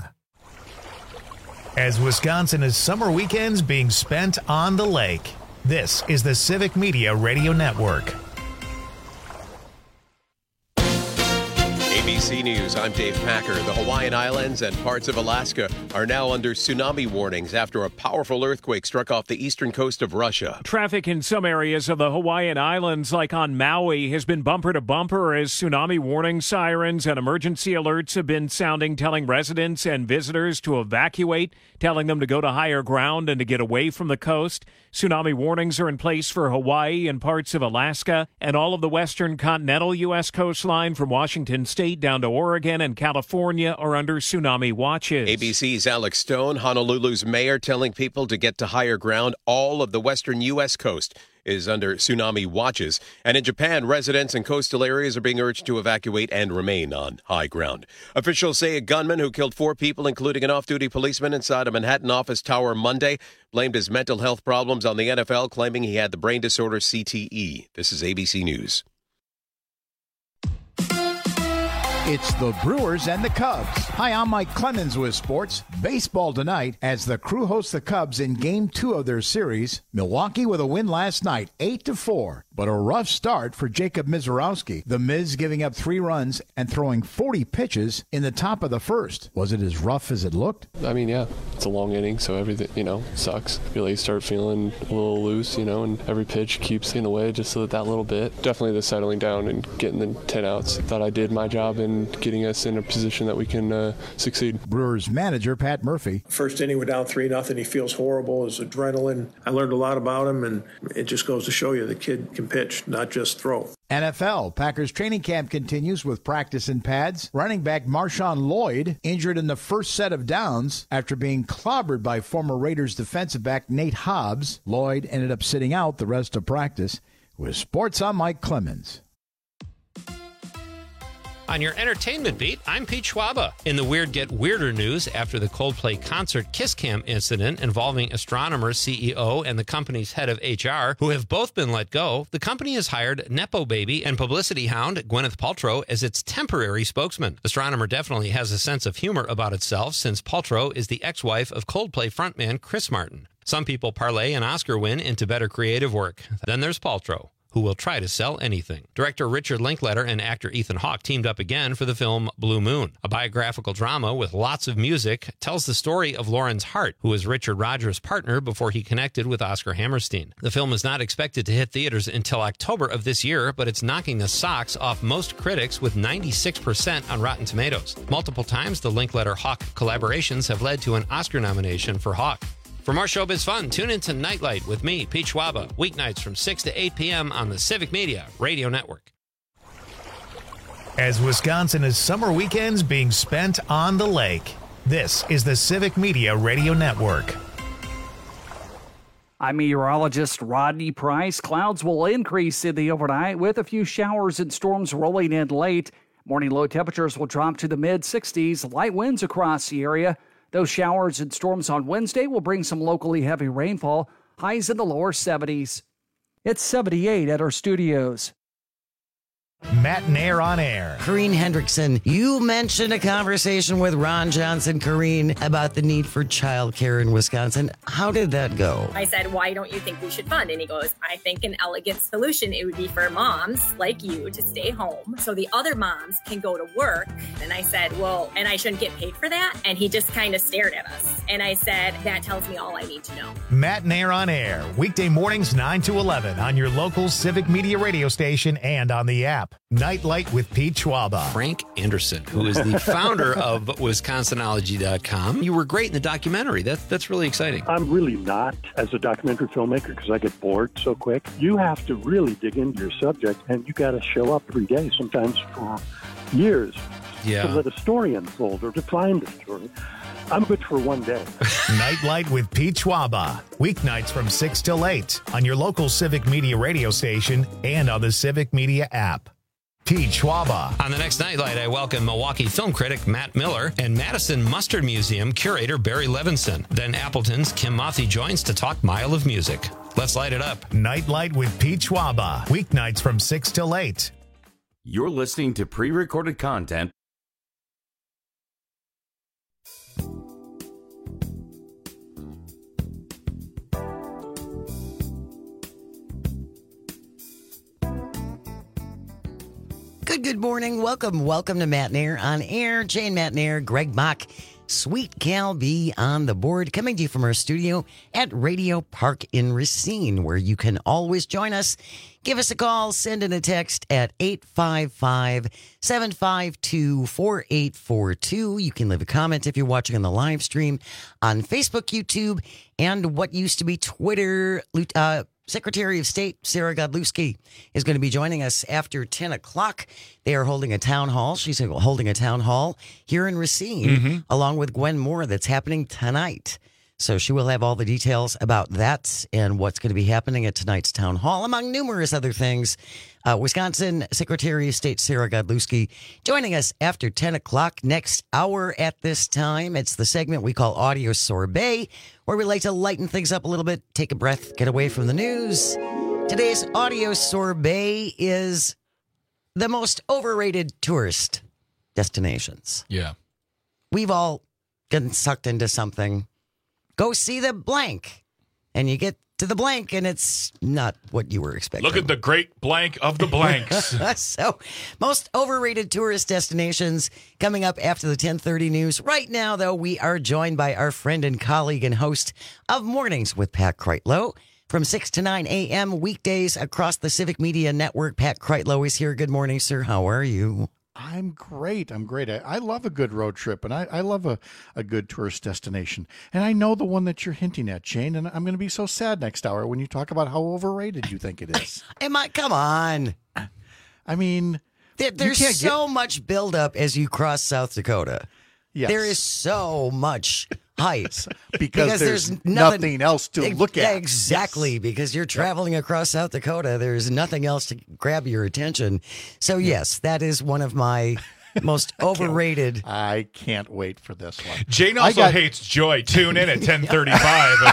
As Wisconsin is summer weekends being spent on the lake, this is the Civic Media Radio Network. ABC News, I'm Dave Packer. The Hawaiian Islands and parts of Alaska are now under tsunami warnings after a powerful earthquake struck off the eastern coast of Russia. Traffic in some areas of the Hawaiian Islands, like on Maui, has been bumper to bumper as tsunami warning sirens and emergency alerts have been sounding, telling residents and visitors to evacuate, telling them to go to higher ground and to get away from the coast. Tsunami warnings are in place for Hawaii and parts of Alaska and all of the western continental U.S. coastline from Washington State down to Oregon and California are under tsunami watches. ABC's Alex Stone, Honolulu's mayor, telling people to get to higher ground. All of the western U.S. coast is under tsunami watches. And in Japan, residents in coastal areas are being urged to evacuate and remain on high ground. Officials say a gunman who killed 4 people, including an off-duty policeman inside a Manhattan office tower Monday, blamed his mental health problems on the NFL, claiming he had the brain disorder CTE. This is ABC News. It's the Brewers and the Cubs. Hi, I'm Mike Clemens with sports. Baseball tonight as the Crew hosts the Cubs in Game 2 of their series. Milwaukee with a win last night, 8-4. But a rough start for Jacob Misiorowski. The Miz giving up 3 runs and throwing 40 pitches in the top of the first. Was it as rough as it looked? I mean, yeah, it's a long inning, so everything, sucks. Really start feeling a little loose, and every pitch keeps getting away just that little bit. Definitely the settling down and getting the 10 outs. Thought I did my job in getting us in a position that we can succeed. Brewers manager Pat Murphy. First inning, we're down 3-0. He feels horrible. His adrenaline. I learned a lot about him, and it just goes to show you the kid can pitch, not just throw. NFL. Packers training camp continues with practice in pads. Running back Marshawn Lloyd injured in the first set of downs after being clobbered by former Raiders defensive back Nate Hobbs. Lloyd ended up sitting out the rest of practice. With sports, I'm Mike Clemens. On your entertainment beat, I'm Pete Schwaba. In the Weird Get Weirder news, after the Coldplay concert Kiss Cam incident involving Astronomer CEO and the company's head of HR, who have both been let go, the company has hired Nepo Baby and publicity hound Gwyneth Paltrow as its temporary spokesman. Astronomer definitely has a sense of humor about itself, since Paltrow is the ex-wife of Coldplay frontman Chris Martin. Some people parlay an Oscar win into better creative work. Then there's Paltrow, who will try to sell anything. Director Richard Linklater and actor Ethan Hawke teamed up again for the film Blue Moon. A biographical drama with lots of music tells the story of Lawrence Hart, who was Richard Rodgers' partner before he connected with Oscar Hammerstein. The film is not expected to hit theaters until October of this year, but it's knocking the socks off most critics with 96% on Rotten Tomatoes. Multiple times, the Linklater-Hawke collaborations have led to an Oscar nomination for Hawke. For more showbiz fun, tune into Nightlight with me, Pete Schwaba, weeknights from 6 to 8 p.m. on the Civic Media Radio Network. As Wisconsin is summer weekends being spent on the lake, this is the Civic Media Radio Network. I'm meteorologist Rodney Price. Clouds will increase in the overnight with a few showers and storms rolling in late. Morning low temperatures will drop to the mid-60s. Light winds across the area. Those showers and storms on Wednesday will bring some locally heavy rainfall, highs in the lower 70s. It's 78 at our studios. Matt and Air on Air. Corrine Hendrickson, you mentioned a conversation with Ron Johnson, Corrine, about the need for childcare in Wisconsin. How did that go? I said, why don't you think we should fund? And he goes, I think an elegant solution, it would be for moms like you to stay home so the other moms can go to work. And I said, well, and I shouldn't get paid for that? And he just kind of stared at us. And I said, that tells me all I need to know. Matt and Air on Air, weekday mornings 9 to 11 on your local Civic Media radio station and on the app. Nightlight with Pete Schwaba. Frank Anderson, who is the founder of Wisconsinology.com. You were great in the documentary. That's really exciting. I'm really not as a documentary filmmaker because I get bored so quick. You have to really dig into your subject, and you got to show up every day, sometimes for years, to let a story unfold or to find a story. I'm good for one day. Nightlight with Pete Schwaba. Weeknights from 6 till 8 on your local Civic Media radio station and on the Civic Media app. Pete Schwaba. On the next Nightlight, I welcome Milwaukee film critic Matt Miller and Madison Mustard Museum curator Barry Levinson. Then Appleton's Kim Mothy joins to talk Mile of Music. Let's light it up. Nightlight with Pete Schwaba. Weeknights from 6 till 8. You're listening to pre-recorded content. Good morning. Welcome to Matt and Air on Air. Jane Matt and Air, Greg Mock, Sweet Cal B on the board, coming to you from our studio at Radio Park in Racine, where you can always join us. Give us a call, send in a text at 855-752-4842. You can leave a comment if you're watching on the live stream on Facebook, YouTube, and what used to be Twitter. Secretary of State Sarah Godlewski is going to be joining us after 10 o'clock. They are holding a town hall. She's holding a town hall here in Racine, along with Gwen Moore, that's happening tonight. So she will have all the details about that and what's going to be happening at tonight's town hall, among numerous other things. Wisconsin Secretary of State Sarah Godlewski joining us after 10 o'clock next hour at this time. It's the segment we call Audio Sorbet, where we like to lighten things up a little bit, take a breath, get away from the news. Today's Audio Sorbet is the most overrated tourist destinations. Yeah. We've all gotten sucked into something. Go see the blank. And you get to the blank, and it's not what you were expecting. Look at the great blank of the blanks. So, most overrated tourist destinations coming up after the 10:30 news. Right now, though, we are joined by our friend and colleague and host of Mornings with Pat Kreitlow. From 6 to 9 a.m. weekdays across the Civic Media Network. Pat Kreitlow is here. Good morning, sir. How are you? I'm great. I love a good road trip, and I love a good tourist destination. And I know the one that you're hinting at, Jane, and I'm going to be so sad next hour when you talk about how overrated you think it is. Come on. I mean, there's so much buildup as you cross South Dakota. Yes. There is so much hype. because there's nothing else to look at. Exactly, yes. Because you're traveling across South Dakota. There's nothing else to grab your attention. So, yes, that is one of my most overrated. I can't wait for this one. Jane also hates joy. Tune in at 10:35.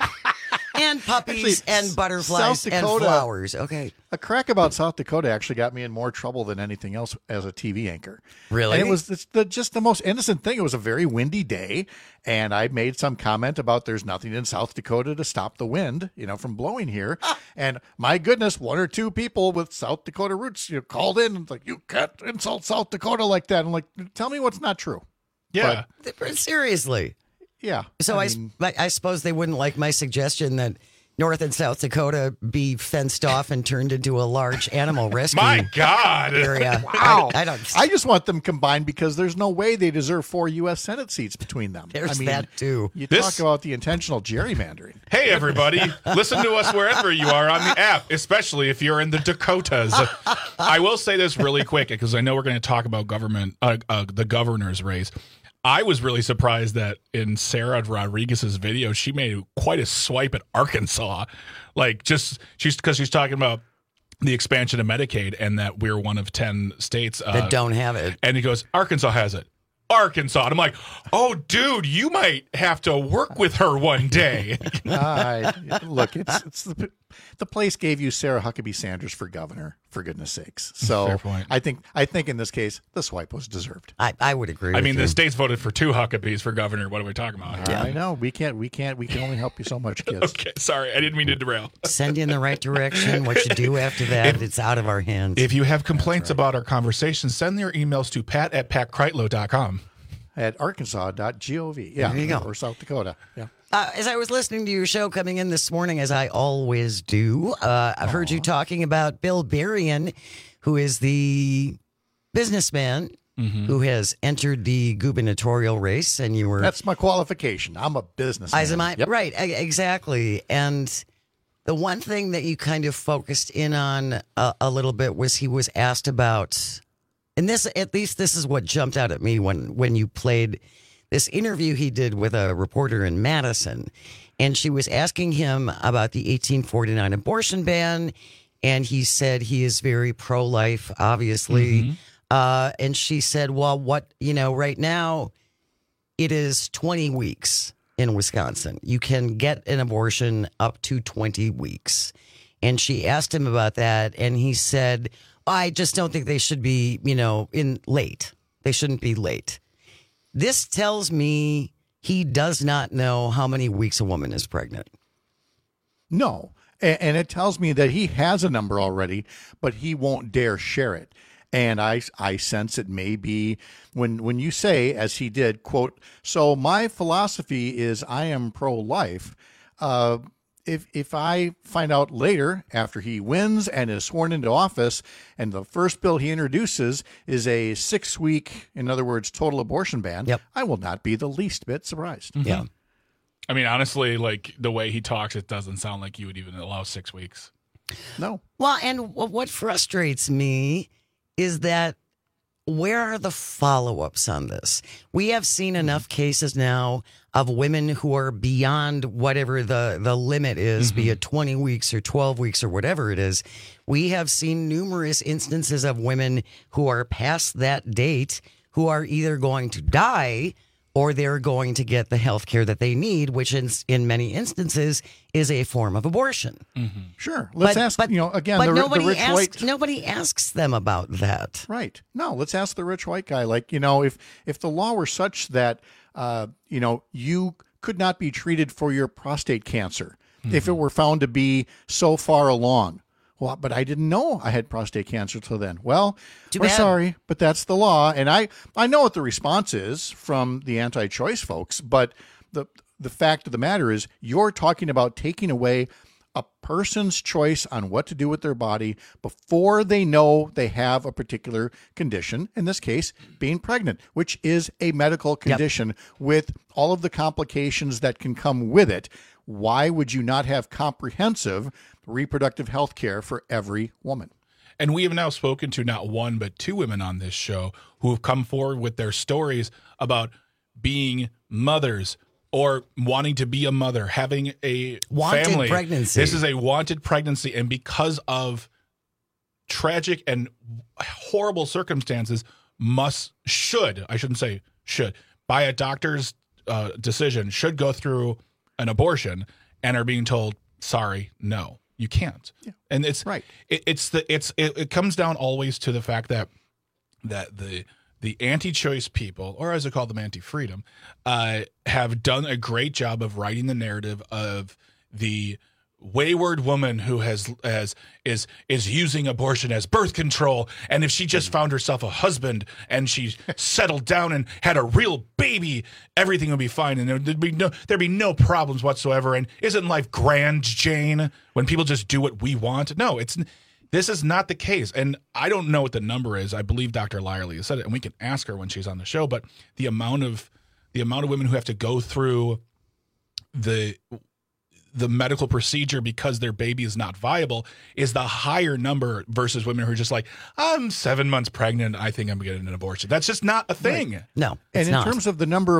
And puppies and butterflies and flowers. Okay. A crack about South Dakota actually got me in more trouble than anything else as a TV anchor. Really? And it was just the most innocent thing. It was a very windy day, and I made some comment about there's nothing in South Dakota to stop the wind, from blowing here. And my goodness, one or two people with South Dakota roots called in and like, you can't insult South Dakota like that. I'm like, tell me what's not true. Yeah. But seriously. Yeah. So I suppose they wouldn't like my suggestion that North and South Dakota be fenced off and turned into a large animal rescue My God. area. Wow. I just want them combined because there's no way they deserve 4 U.S. Senate seats between them. There's that, too. You talk about the intentional gerrymandering. Hey, everybody. Listen to us wherever you are on the app, especially if you're in the Dakotas. I will say this really quick because I know we're going to talk about the governor's race. I was really surprised that in Sarah Rodriguez's video, she made quite a swipe at Arkansas. Because she's talking about the expansion of Medicaid and that we're one of 10 states that don't have it. And he goes, Arkansas has it. Arkansas. And I'm like, oh, dude, you might have to work with her one day. Look, it's The place gave you Sarah Huckabee Sanders for governor, for goodness sakes. So Fair point. I think in this case, the swipe was deserved. I would agree. I mean, the state's voted for 2 Huckabees for governor. What are we talking about? I know. We can only help you so much, kids. Okay, sorry. I didn't mean to derail. Send you in the right direction. What you do after that, it's out of our hands. If you have complaints about our conversation, send your emails to pat@patkreitlow.com. At arkansas.gov. Yeah. There you go. Or South Dakota. Yeah. As I was listening to your show coming in this morning, as I always do, I heard you talking about Bill Berrien, who is the businessman who has entered the gubernatorial race, and you were... That's my qualification. I'm a businessman. Yep. Right, exactly. And the one thing that you kind of focused in on a little bit was he was asked about... And this is what jumped out at me when you played this interview he did with a reporter in Madison. And she was asking him about the 1849 abortion ban. And he said he is very pro-life, obviously. And she said, well, right now it is 20 weeks in Wisconsin. You can get an abortion up to 20 weeks. And she asked him about that. And he said... I just don't think they should be, in late. They shouldn't be late. This tells me he does not know how many weeks a woman is pregnant. No. And it tells me that he has a number already, but he won't dare share it. And I sense it may be when you say, as he did, quote, so my philosophy is I am pro-life. If I find out later, after he wins and is sworn into office, and the first bill he introduces is a 6-week, in other words, total abortion ban, I will not be the least bit surprised. Yeah. I mean, honestly, like the way he talks, it doesn't sound like you would even allow 6 weeks. No. Well, and what frustrates me is that where are the follow-ups on this? We have seen enough cases now of women who are beyond whatever the limit is, be it 20 weeks or 12 weeks or whatever it is. We have seen numerous instances of women who are past that date who are either going to die or they're going to get the health care that they need, which in many instances is a form of abortion. Sure. Let's ask, again, the rich white... Nobody asks them about that. Right. No, let's ask the rich white guy. Like, if the law were such that, you could not be treated for your prostate cancer if it were found to be so far along. Well, but I didn't know I had prostate cancer till then. Well, we're sorry, but that's the law. And I know what the response is from the anti-choice folks, but the fact of the matter is you're talking about taking away a person's choice on what to do with their body before they know they have a particular condition, in this case, being pregnant, which is a medical condition with all of the complications that can come with it. Why would you not have comprehensive reproductive health care for every woman? And we have now spoken to not one, but 2 women on this show who have come forward with their stories about being mothers or wanting to be a mother, having a wanted family. Pregnancy. This is a wanted pregnancy. And because of tragic and horrible circumstances, should by a doctor's decision, should go through an abortion and are being told, sorry, no, you can't. Yeah. And it's right. It comes down always to the fact that the anti-choice people, or as I call them, anti-freedom, have done a great job of writing the narrative of the wayward woman who is using abortion as birth control, and if she just found herself a husband and she settled down and had a real baby, everything would be fine, and there'd be no problems whatsoever. And isn't life grand, Jane, when people just do what we want? No, this is not the case. And I don't know what the number is. I believe Dr. Lyerly said it, and we can ask her when she's on the show. But the amount of women who have to go through the medical procedure because their baby is not viable is the higher number versus women who are just like, I'm 7 months pregnant, I think I'm getting an abortion. That's just not a thing. Right. No, and in terms of the number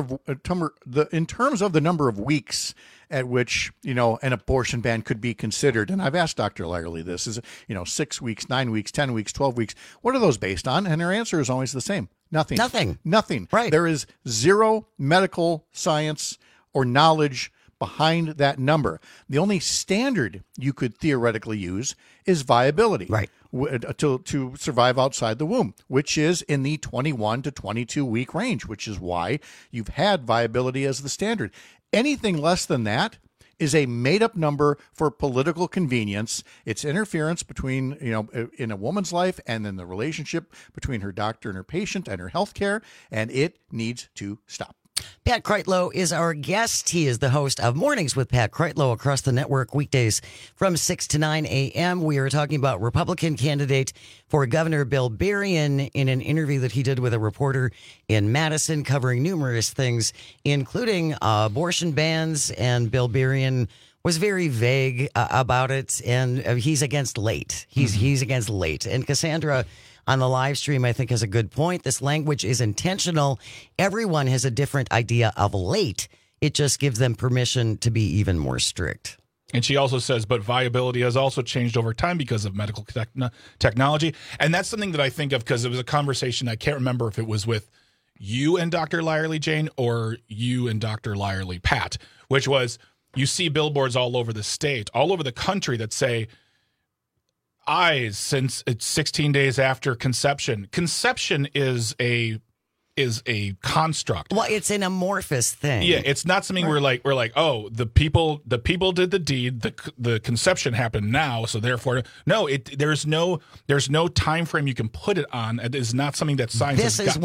of weeks at which an abortion ban could be considered, and I've asked Dr. Lyerly this, is 6 weeks, 9 weeks, 10 weeks, 12 weeks. What are those based on? And her answer is always the same: nothing. Nothing. Right. There is zero medical science or knowledge behind that number. The only standard you could theoretically use is viability. Right. To survive outside the womb, which is in the 21 to 22 week range, which is why you've had viability as the standard. Anything less than that is a made-up number for political convenience. It's interference between, in a woman's life and then the relationship between her doctor and her patient and her health care, and it needs to stop. Pat Kreitlow is our guest. He is the host of Mornings with Pat Kreitlow across the network weekdays from 6 to 9 a.m. We are talking about Republican candidate for Governor Bill Berrien in an interview that he did with a reporter in Madison covering numerous things, including abortion bans, and Bill Berrien was very vague about it, and he's against late. He's against late. And Cassandra on the live stream, I think, has a good point. This language is intentional. Everyone has a different idea of late. It just gives them permission to be even more strict. And she also says, but viability has also changed over time because of medical technology. And that's something that I think of because it was a conversation. I can't remember if it was with you and Dr. Lyerly, Jane, or you and Dr. Lyerly, Pat, which was you see billboards all over the state, all over the country that say, eyes since it's 16 days after conception. Conception is a construct. Well, it's an amorphous thing. Yeah, it's not something we're like, oh, the people did the deed, the conception happened now, so therefore no, there's no time frame you can put it on. It is not something that science this is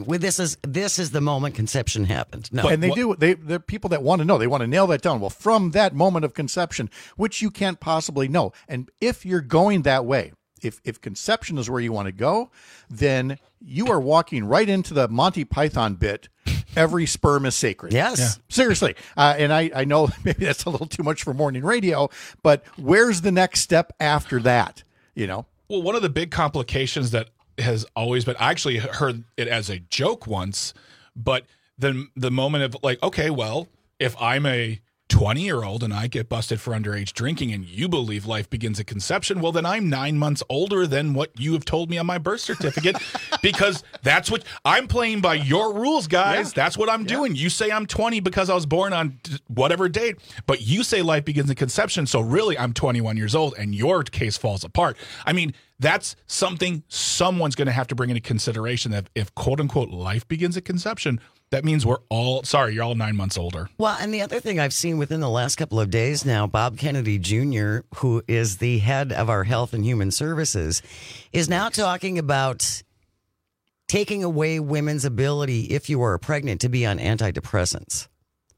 the moment conception happened. No. And they're people that want to know. They want to nail that down. Well, from that moment of conception, which you can't possibly know. And if you're going that way, if conception is where you want to go, then you are walking right into the Monty Python bit, every sperm is sacred. Yes. Yeah. Seriously. And I know maybe that's a little too much for morning radio, but where's the next step after that? Well, one of the big complications that has always been, I actually heard it as a joke once, but then the moment of like, okay, well, if I'm a 20-year-old and I get busted for underage drinking and you believe life begins at conception, well, then I'm 9 months older than what you have told me on my birth certificate because that's what I'm playing by your rules, guys. Yeah. That's what I'm doing. You say I'm 20 because I was born on whatever date, but you say life begins at conception. So really I'm 21 years old and your case falls apart. I mean, that's something someone's going to have to bring into consideration that if quote unquote life begins at conception, that means you're all 9 months older. Well, and the other thing I've seen within the last couple of days now, Bob Kennedy Jr., who is the head of our Health and Human Services, is now talking about taking away women's ability, if you are pregnant, to be on antidepressants.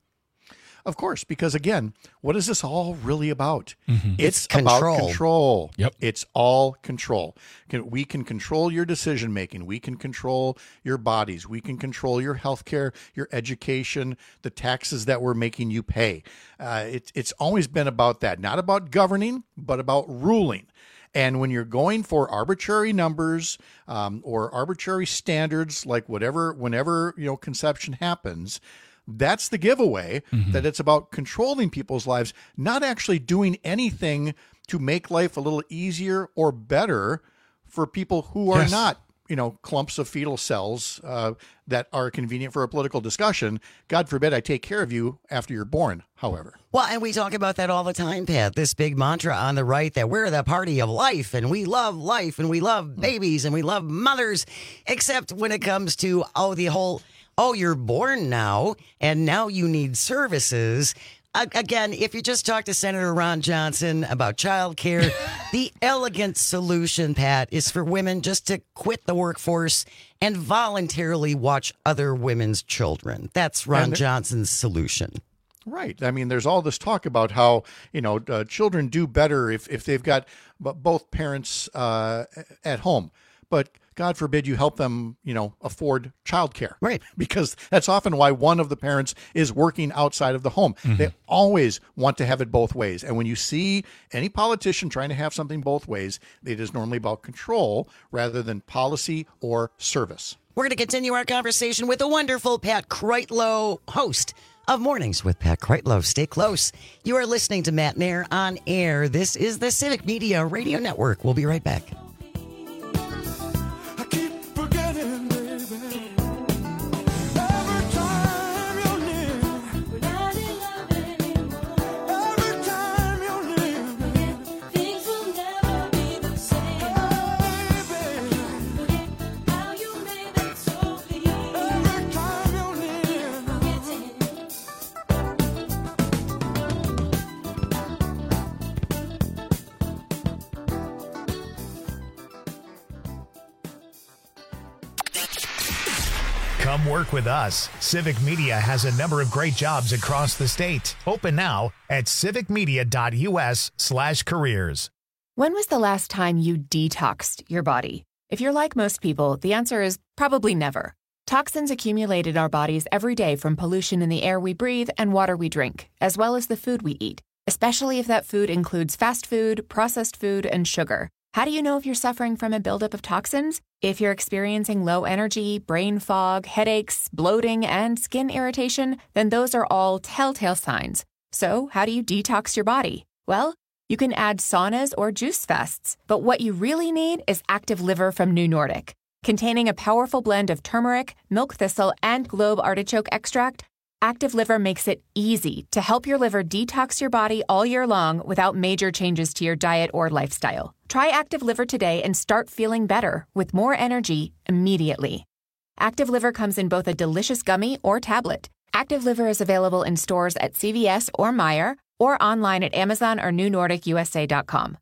Of course, because again, what is this all really about? Mm-hmm. It's control. About control. Yep. It's all control. We can control your decision making. We can control your bodies. We can control your health care, your education, the taxes that we're making you pay. It's always been about that, not about governing, but about ruling. And when you're going for arbitrary numbers or arbitrary standards, like whenever conception happens, that's the giveaway, that it's about controlling people's lives, not actually doing anything to make life a little easier or better for people who are not, clumps of fetal cells that are convenient for a political discussion. God forbid I take care of you after you're born, however. Well, and we talk about that all the time, Pat, this big mantra on the right that we're the party of life and we love babies and we love mothers, except when it comes to, you're born now, and now you need services. Again, if you just talk to Senator Ron Johnson about child care, the elegant solution, Pat, is for women just to quit the workforce and voluntarily watch other women's children. That's Ron Johnson's solution. Right. I mean, there's all this talk about how, children do better if they've got both parents at home. But God forbid you help them, afford childcare. Right. Because that's often why one of the parents is working outside of the home. Mm-hmm. They always want to have it both ways. And when you see any politician trying to have something both ways, it is normally about control rather than policy or service. We're going to continue our conversation with the wonderful Pat Kreitlow, host of Mornings with Pat Kreitlow. Stay close. You are listening to Matt Nair on air. This is the Civic Media Radio Network. We'll be right back. Come work with us. Civic Media has a number of great jobs across the state. Open now at civicmedia.us/careers. When was the last time you detoxed your body? If you're like most people, the answer is probably never. Toxins accumulate in our bodies every day from pollution in the air we breathe and water we drink, as well as the food we eat, especially if that food includes fast food, processed food, and sugar. How do you know if you're suffering from a buildup of toxins? If you're experiencing low energy, brain fog, headaches, bloating, and skin irritation, then those are all telltale signs. So, how do you detox your body? Well, you can add saunas or juice fasts, but what you really need is Active Liver from New Nordic. Containing a powerful blend of turmeric, milk thistle, and globe artichoke extract, Active Liver makes it easy to help your liver detox your body all year long without major changes to your diet or lifestyle. Try Active Liver today and start feeling better with more energy immediately. Active Liver comes in both a delicious gummy or tablet. Active Liver is available in stores at CVS or Meijer, or online at Amazon or NewNordicUSA.com.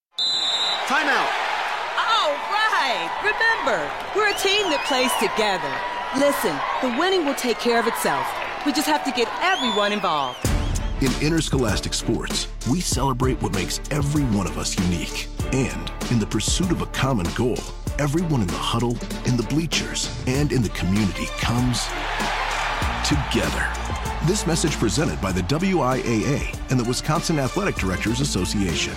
Timeout. All right. Remember, we're a team that plays together. Listen, the winning will take care of itself. We just have to get everyone involved. In interscholastic sports, we celebrate what makes every one of us unique. And in the pursuit of a common goal, everyone in the huddle, in the bleachers, and in the community comes together. This message presented by the WIAA and the Wisconsin Athletic Directors Association.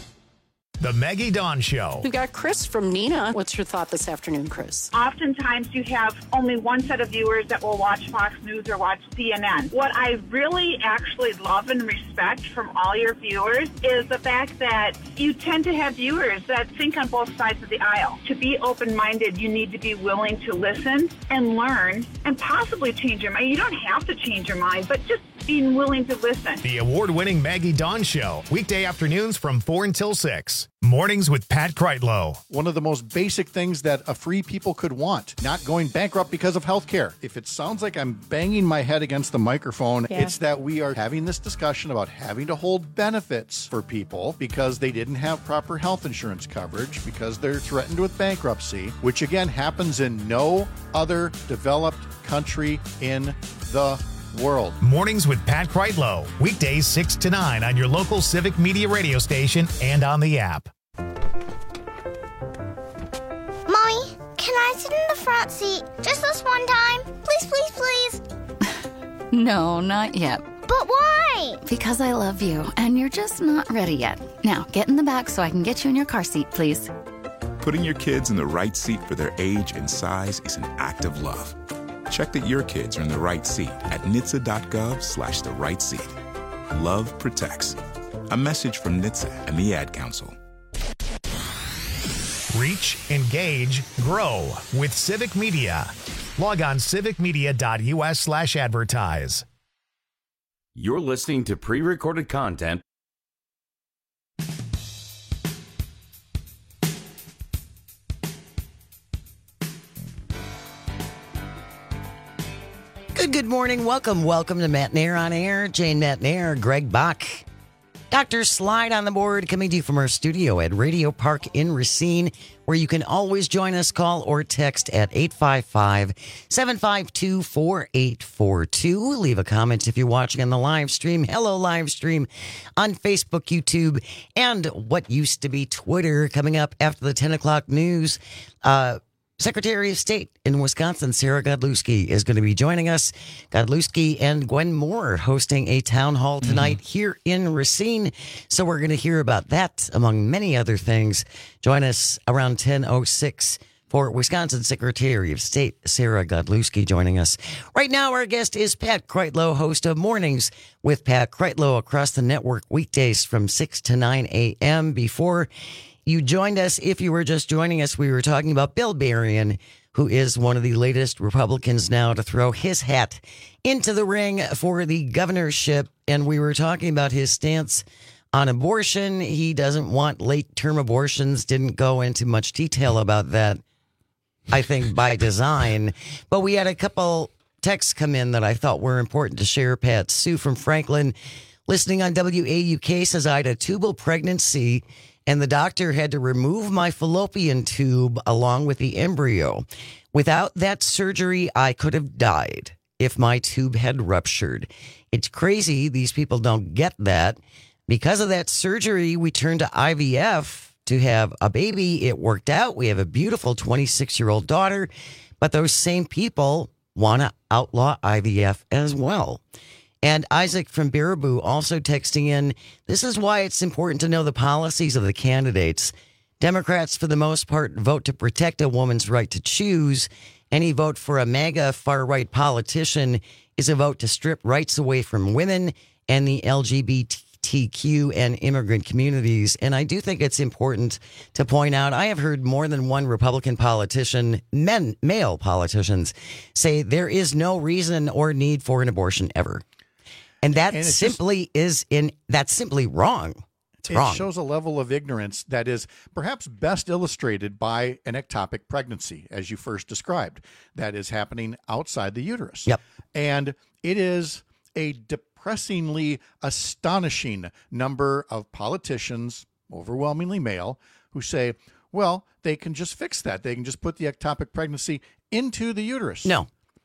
The Maggie Dawn Show. We've got Chris from Neenah. What's your thought this afternoon, Chris? Oftentimes you have only one set of viewers that will watch Fox News or watch CNN. What I really actually love and respect from all your viewers is the fact that you tend to have viewers that think on both sides of the aisle. To be open-minded, you need to be willing to listen and learn and possibly change your mind. You don't have to change your mind, but just being willing to listen. The award-winning Maggie Dawn Show. Weekday afternoons from 4 until 6. Mornings with Pat Kreitlow. One of the most basic things that a free people could want, not going bankrupt because of health care. If it sounds like I'm banging my head against the microphone, it's that we are having this discussion about having to hold benefits for people because they didn't have proper health insurance coverage, because they're threatened with bankruptcy, which again happens in no other developed country in the world. Mornings with Pat Kreitlow. Weekdays 6 to 9 on your local Civic Media radio station and on the app. Mommy, can I sit in the front seat just this one time? Please, please, please. No, not yet. But why? Because I love you, and you're just not ready yet. Now, get in the back so I can get you in your car seat, please. Putting your kids in the right seat for their age and size is an act of love. Check that your kids are in the right seat at NHTSA.gov/the right seat. Love protects. A message from NHTSA and the Ad Council. Reach, engage, grow with Civic Media. Log on civicmedia.us/advertise. You're listening to pre-recorded content. Good morning. Welcome to Matt Nair on Air. Jane Matt Nair, Greg Bach. Dr. Slide on the board, coming to you from our studio at Radio Park in Racine, where you can always join us, call or text at 855-752-4842. Leave a comment if you're watching on the live stream. Hello, live stream on Facebook, YouTube, and what used to be Twitter. Coming up after the 10 o'clock news, Secretary of State in Wisconsin, Sarah Godlewski, is going to be joining us. Godlewski and Gwen Moore hosting a town hall tonight here in Racine. So we're going to hear about that, among many other things. Join us around 10:06 for Wisconsin Secretary of State Sarah Godlewski joining us. Right now, our guest is Pat Kreitlow, host of Mornings with Pat Kreitlow across the network weekdays from 6 to 9 a.m. Before you joined us, if you were just joining us, we were talking about Bill Berrien, who is one of the latest Republicans now to throw his hat into the ring for the governorship. And we were talking about his stance on abortion. He doesn't want late-term abortions. Didn't go into much detail about that, I think, by design. But we had a couple texts come in that I thought were important to share, Pat. Sue from Franklin, listening on WAUK, says, I had a tubal pregnancy and the doctor had to remove my fallopian tube along with the embryo. Without that surgery, I could have died if my tube had ruptured. It's crazy. These people don't get that. Because of that surgery, we turned to IVF to have a baby. It worked out. We have a beautiful 26-year-old daughter, but those same people want to outlaw IVF as well. And Isaac from Baraboo also texting in, this is why it's important to know the policies of the candidates. Democrats, for the most part, vote to protect a woman's right to choose. Any vote for a MAGA far-right politician is a vote to strip rights away from women and the LGBTQ and immigrant communities. And I do think it's important to point out, I have heard more than one Republican politician, male politicians, say there is no reason or need for an abortion ever. And that's simply wrong. It's wrong. It shows a level of ignorance that is perhaps best illustrated by an ectopic pregnancy, as you first described, that is happening outside the uterus. Yep. And it is a depressingly astonishing number of politicians, overwhelmingly male, who say, well, they can just fix that. They can just put the ectopic pregnancy into the uterus. No.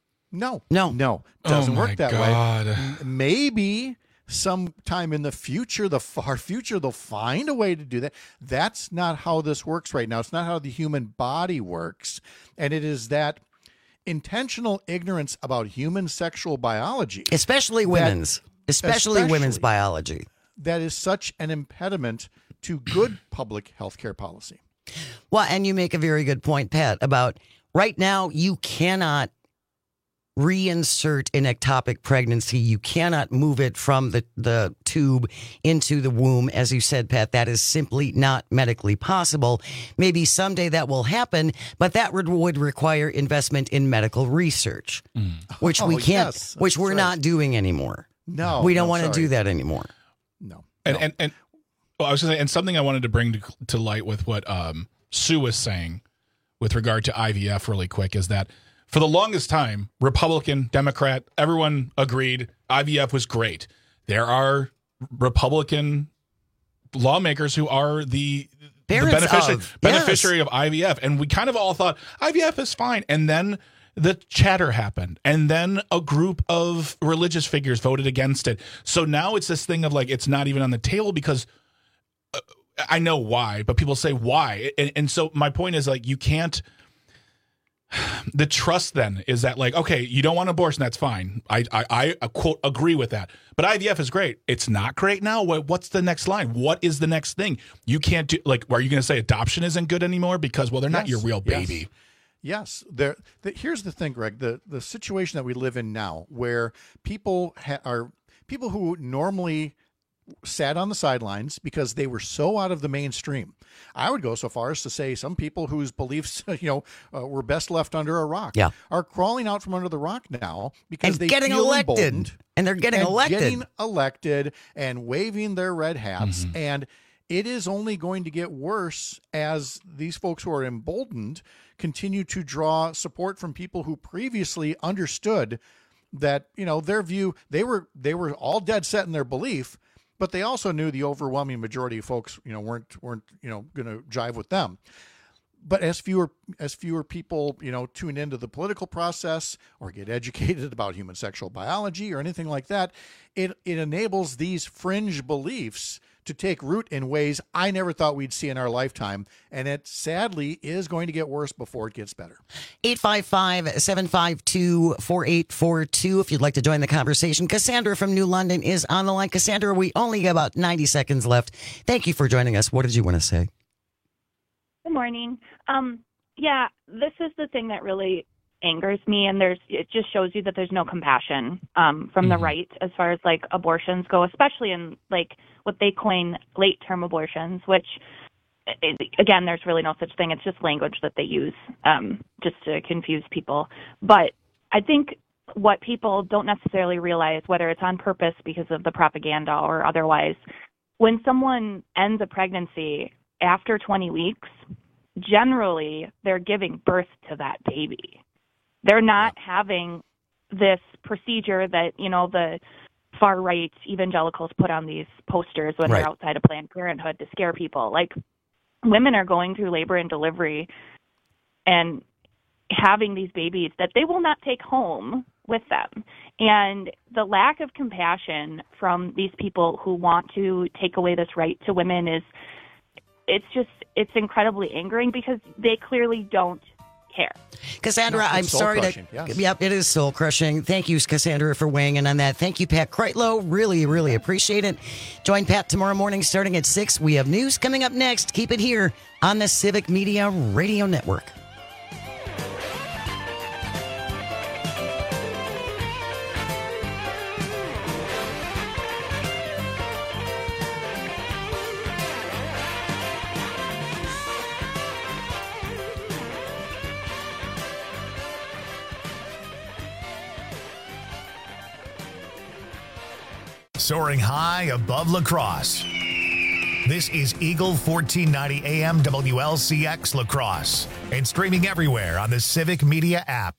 Doesn't work that God. way. Maybe sometime in the future, the far future, they'll find a way to do that. That's not how this works right now. It's not how the human body works. And it is that intentional ignorance about human sexual biology, especially women's biology, that is such an impediment to good public health care policy. Well, and you make a very good point, Pat, about right now you cannot reinsert an ectopic pregnancy. You cannot move it from the tube into the womb. As you said, Pat, that is simply not medically possible. Maybe someday that will happen, but that would require investment in medical research, which we can't, which we're not doing anymore. No, we don't want to do that anymore. No. And I was going to say, and something I wanted to bring to light with what Sue was saying with regard to IVF really quick is that for the longest time, Republican, Democrat, everyone agreed IVF was great. There are Republican lawmakers who are the beneficiary of IVF. And we kind of all thought IVF is fine. And then the chatter happened. And then a group of religious figures voted against it. So now it's this thing of like, it's not even on the table because I know why, but people say why. And so my point is like, you can't. The trust then is that like, okay, you don't want abortion, that's fine. I quote agree with that. But IVF is great. It's not great now. What's the next line? What is the next thing? You can't do like. Are you going to say adoption isn't good anymore because they're not your real baby? Yes. Here's the thing, Greg. The situation that we live in now, where people are people who normally sat on the sidelines because they were so out of the mainstream. I would go so far as to say some people whose beliefs, were best left under a rock, are crawling out from under the rock now because they getting feel elected, and they're getting elected and waving their red hats. Mm-hmm. And it is only going to get worse as these folks who are emboldened continue to draw support from people who previously understood that, their view, they were all dead set in their belief. But they also knew the overwhelming majority of folks, weren't going to jive with them. But as fewer people, tune into the political process or get educated about human sexual biology or anything like that, it enables these fringe beliefs to take root in ways I never thought we'd see in our lifetime. And it sadly is going to get worse before it gets better. 855-752-4842 if you'd like to join the conversation. Cassandra from New London is on the line. Cassandra, we only have about 90 seconds left. Thank you for joining us. What did you want to say? Good morning. This is the thing that really angers me, and it just shows you that there's no compassion from the right as far as like abortions go, especially in like what they coin late-term abortions, which again, there's really no such thing. It's just language that they use just to confuse people. But I think what people don't necessarily realize, whether it's on purpose because of the propaganda or otherwise, when someone ends a pregnancy after 20 weeks, generally they're giving birth to that baby. They're not having this procedure that, the far right evangelicals put on these posters when they're outside of Planned Parenthood to scare people. Like, women are going through labor and delivery and having these babies that they will not take home with them. And the lack of compassion from these people who want to take away this right to women it's incredibly angering because they clearly don't care. Cassandra, I'm sorry to... Yes. Yep, it is soul crushing. Thank you, Cassandra, for weighing in on that. Thank you, Pat Kreitlow. Really, really appreciate it. Join Pat tomorrow morning starting at 6. We have news coming up next. Keep it here on the Civic Media Radio Network. Soaring high above La Crosse. This is Eagle 1490 AM WLCX La Crosse and streaming everywhere on the Civic Media app.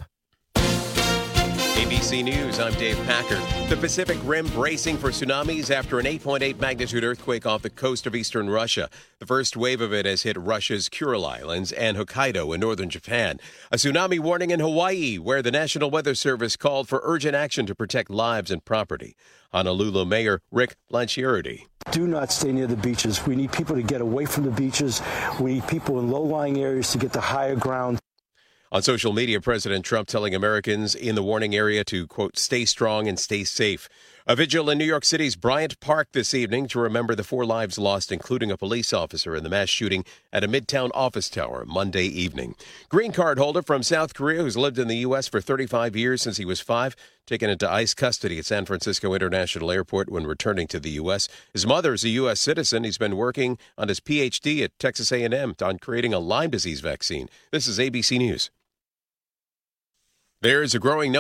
ABC News, I'm Dave Packard. The Pacific Rim bracing for tsunamis after an 8.8 magnitude earthquake off the coast of eastern Russia. The first wave of it has hit Russia's Kuril Islands and Hokkaido in northern Japan. A tsunami warning in Hawaii, where the National Weather Service called for urgent action to protect lives and property. Honolulu Mayor Rick Blanchiardi. Do not stay near the beaches. We need people to get away from the beaches. We need people in low-lying areas to get to higher ground. On social media, President Trump telling Americans in the warning area to, quote, stay strong and stay safe. A vigil in New York City's Bryant Park this evening to remember the 4 lives lost, including a police officer in the mass shooting at a Midtown office tower Monday evening. Green card holder from South Korea who's lived in the U.S. for 35 years since he was 5, taken into ICE custody at San Francisco International Airport when returning to the U.S. His mother is a U.S. citizen. He's been working on his Ph.D. at Texas A&M on creating a Lyme disease vaccine. This is ABC News. There is a growing